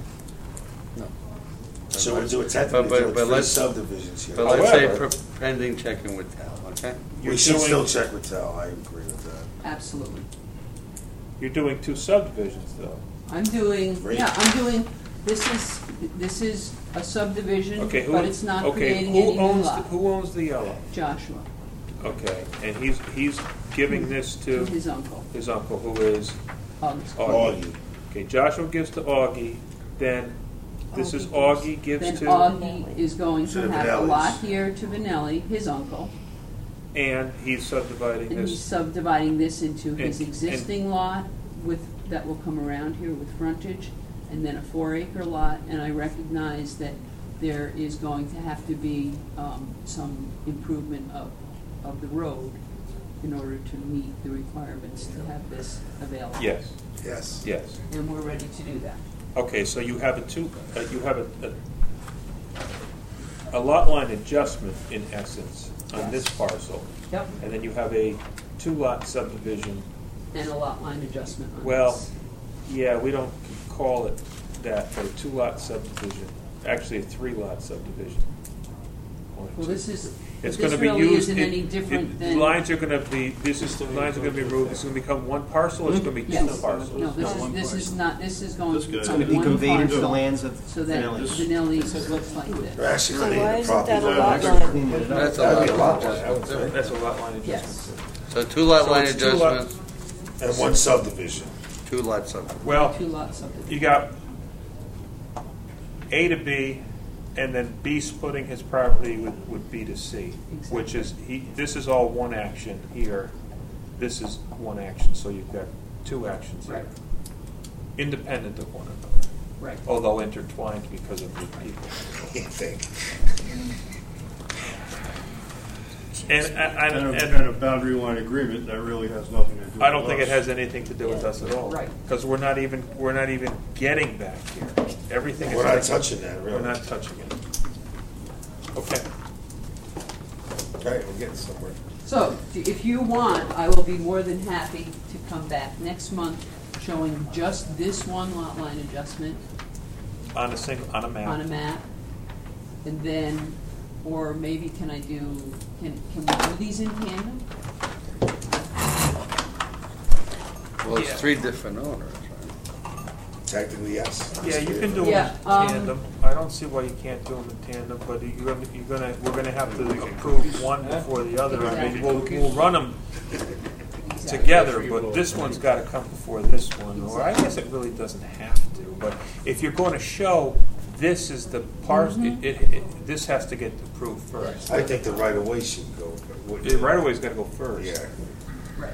So we'll do it technically, But do it for the let's- subdivisions here. But let's say However- pending checking with Tal, okay? You're We should doing- still check with Tal, I agree with that. Absolutely. You're doing two subdivisions, though. I'm doing, Great. this is a subdivision, Okay, who? but it's not Okay, creating any new lot. who owns the yellow? Joshua, Okay, and he's giving this to to his uncle, his uncle, who is August. Augie. Okay, Joshua gives to Augie, then this is Augie gives Then to, Augie is going To to the have a Vanellis. lot here to Vanelli, his uncle, and he's subdividing and he's this. subdividing this into his And- existing lot that will come around here with frontage, and then a 4-acre lot, and I recognize that there is going to have to be some improvement of the road in order to meet the requirements to have this available. Yes, Yes. yes. And we're ready to do that. Okay, so you have a lot line adjustment in essence on this parcel. Yep. And then you have a 2-lot subdivision. And a lot line adjustment on Well, this. yeah, we don't call it that, but a 2-lot subdivision, actually a 3-lot subdivision. Well, this is, It's this going to be really used. isn't any different the than. lines are going to be. Lines are going to be removed. It's going to become one parcel. Or it's going to be two Yes. parcels. No, this is not, this is going This to guy- It's become going to be one conveyed into the parcel, lands of so that Vanelli. Vanelli looks like They're this. actually So cleaning why the isn't that a property. lot Actually line? cleaning it up. That's a That'd be a lot lot line line, I would adjustment. think. That's a lot line adjustment. Yes. So 2-lot So line it's 2-lot. adjustment, And one subdivision. 2-lot subdivision. Well, Two lots subdivision. you got A to B, and then B splitting his property with B to C, which is this is all one action here. This is one action, so you've got 2 actions here, Right. independent of one another, Right. although intertwined because of the people. You think. And a boundary line agreement that really has nothing to do with I don't think it us. has anything to do with us at all, Right. because we're not even getting back here. Everything We're is not like- touching that, really. We're not touching it. Okay. All right, we're getting somewhere. So, if you want, I will be more than happy to come back next month showing just this one lot line adjustment On a map. on a map. And then, or maybe can we do these in tandem? Well, it's Yeah. 3 different owners, right? Technically, yes. Yeah, you can do Yeah, them in tandem. I don't see why you can't do them in tandem, but we're gonna have to approve one before the other. I mean, we'll run them together, but this one's got to come before this one, or I guess it really doesn't have to. But if you're going to show this is the parcel, this has to get approved first. I think the right of way should go. The right of way's got to go first. Yeah. Right.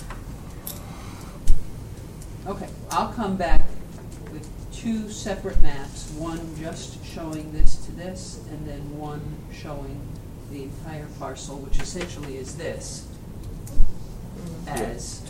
Okay, I'll come back with 2 separate maps, one just showing this to this, and then one showing the entire parcel, which essentially is this, as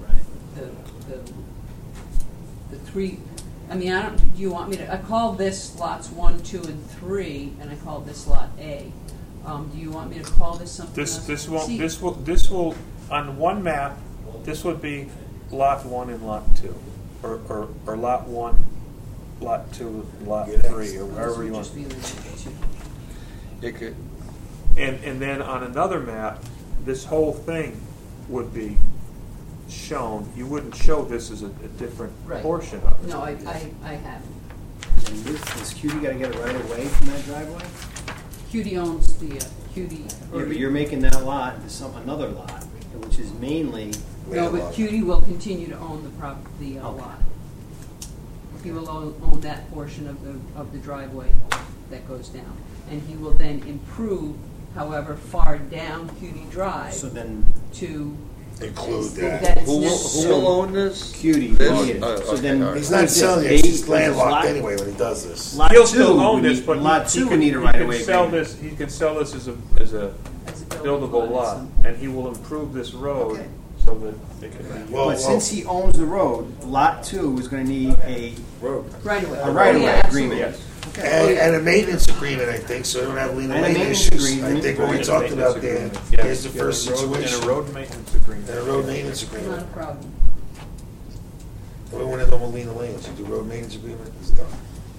the 3, I mean, do you want me to, I called this lots 1, 2, and 3, and I called this lot A. Do you want me to call this something else? This will on one map. This would be lot 1 and lot 2, or lot 1, lot 2, lot 3, or wherever you want. Just be the 2. It could, And then on another map, this whole thing would be shown. You wouldn't show this as a different Right. portion of it. No, I haven't. And this Cutie got to get it right away from that driveway? Cutie owns the, Cutie. Yeah, but you're making that lot into another lot, which is mainly. No, but Cutie will continue to own the lot. He will own that portion of the driveway that goes down. And he will then improve, however, far down Cutie Drive So then to. Include that. That's who necessary. will own this? Cutie. This? Yeah. Oh, So okay, then all right. He's not selling it. Eight- He's landlocked lot- anyway when he does this. Lot He'll 2 still own would this, need- but lot 2 could need a he right can of way sell agreement. this. He can sell this as a As a buildable lot, some- and he will improve this road Okay. so that it can be. Well, But since he owns the road, lot 2 is going to need a Right away. A right-of-way Yeah, agreement. Yes. and a maintenance agreement, I think, so we don't have lien And a lane maintenance issues. I agreement. think what we And a talked maintenance about there agreement. Yes. is the first And situation. a road maintenance agreement. And a road maintenance Not a agreement. problem. Everyone has no lien of lanes. You do road maintenance agreement, it's done.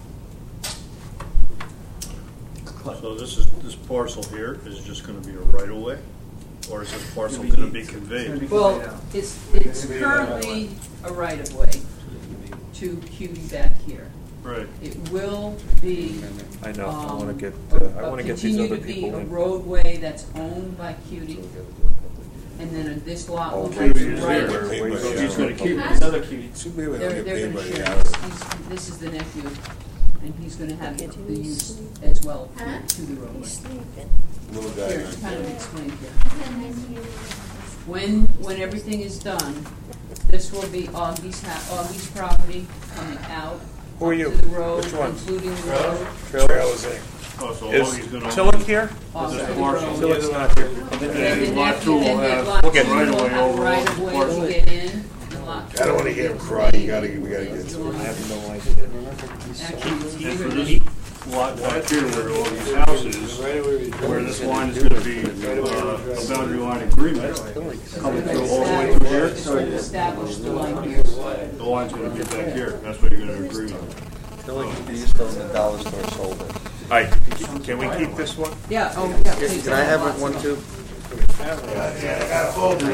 So this parcel here is just gonna be a right of way? Or is this parcel gonna be conveyed? Well, it's currently a right of way to Cutie back here. Right. It will be. I know. I want to get. a- I want to get these continue other to be people a in. roadway that's owned by Cutie, and then this lot will Oh, have Cutie is the right. there. Wait, So he's gonna keep Huh? this other cutie. They're gonna share. This is the nephew, and he's gonna have the use as well to the roadway. Little Here, guy. it's kind of explained here. When everything is done, this will be Augie's property coming out. Who are you? to the road, Which one? including the road. Trailers in. Oh, so Is he's gonna. Tillich here? Also This the parcel. road. Tillich's not here. And lot two will have Lot get two right will away have over right of way parcel. to get in. and lot I don't want to hear him cry. We gotta get to it. I have no idea. Actually, And for this lot back here where all these houses, where this line is gonna be, a boundary line agreement, coming through all the way through here, establish the line here. the line's gonna be back here, that's what you're gonna agree with. Feel like they used to own the dollar store sold it. All right, can we keep this one? Yeah, oh, yeah, please. Can I have it one too? Yeah, I got a folder.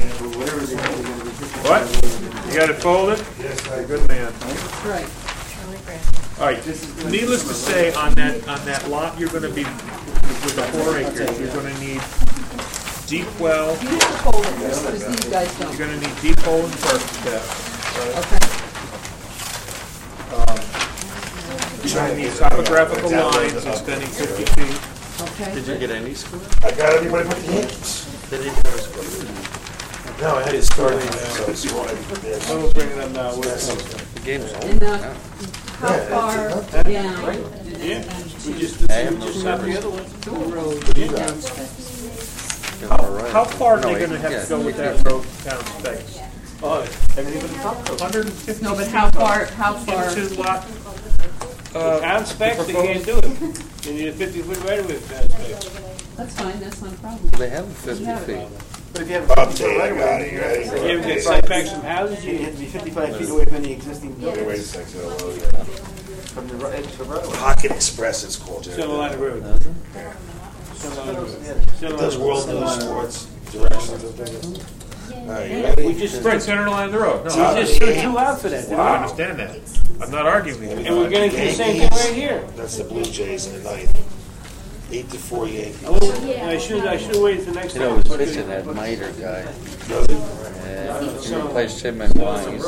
What? You got it folded? Yes, You're a good man. That's right. All right, needless to say, on that lot, you're gonna be, with the 4 acres, you're gonna need deep well, You have to hold it, because these guys don't. you're gonna need deep hole and perk depth. Okay. You're gonna need topographical lines extending 50 feet. Okay. Did you get any score? I got everybody but the Yankees. They didn't get a score. No, I had to start it, so it's all right. We'll bring it up now. The game's And over. how far down? Yeah, we just stopped the other one. How far are they gonna have yeah. to go with that road down space? Oh, everything but the top coat. 150 No, but how far, into lot, Town specs, they can't do it. You need a 50-foot right of way for town specs. that's fine, that's not a problem. They have 50 We have feet. it. But if you have Update, I got it, you ready? You ever get site back some houses, you you have to be 55 feet away from any existing building Wait a second, from the edge of the road. Pocket Express it's called. Center line road. Center line road. Center line Does road. World News Sports directions. All right, you ready? We just, right center line of the road. No, we just threw 2 out for that, didn't we? I understand that. I'm not arguing with you. And we're getting the same thing right here. That's the Blue Jays in the ninth. 8-4 Yankees. I should have waited for next You time. know, it was fixing that Miter guy. And he replaced him in Wise.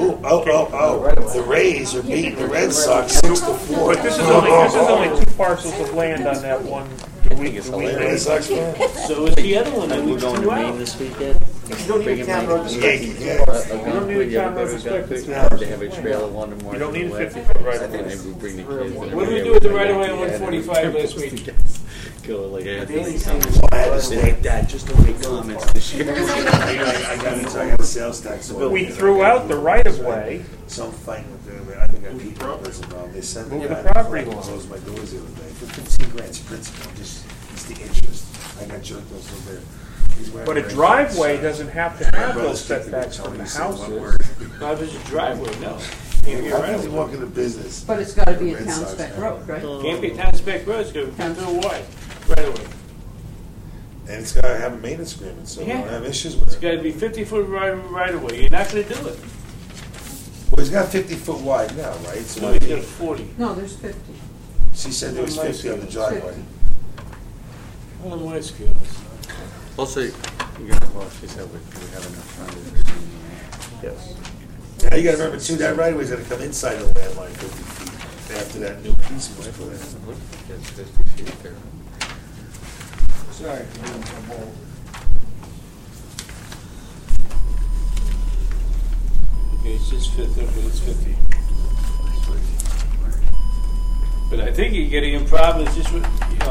Oh. The Rays are beating the Red Sox 6-4. But this is only 2 parcels of land on that one. Do we Red Sox fan? So is the other one, and we We're going threw to Maine out. this weekend. You don't need a town road to Yankees, A yeah. gun need a put, you have town a road better gun perspective. put. They have a trailer one tomorrow. You don't need a to the 50-foot right west. I of think way. maybe we bring the kids. What did we do with the right of way on 145 last week? Kill it like I had to say, Dad, just don't make comments this year. I got a sales tax. We threw out the right of way. So I'm fighting with them. I think I beat the person involved. They sent me Move the out property to line. close my doors the other day for 15 grand's principal. Just it's the interest. I got jerked off so bad. He's wearing But a red driveway shorts. doesn't have to My have brother's those kicking setbacks me, from the he said one houses. word. Not just a driveway, no. How can he walk into business? But it's gotta be a Red town Sox spec fan. road, right? Can't be town spec roads, it's gonna be too wide, right away. And it's got to have a maintenance agreement, so we Yeah. don't have issues with It's it. gotta be 50-foot right away. You're not gonna do it. Well, he's got 50 foot wide now, right? So No, he's got 40. No, there's 50. she said there was 50 on the driveway. On my skills. Also, you got, well, she said we have enough frontage. Yes. Now you got to remember too, that right away is going to come inside the landline 50 feet after that new piece was put in. It's 50 feet there. Sorry. Okay, it's just 50, okay, it's 50. But I think you're getting a problem, it's just,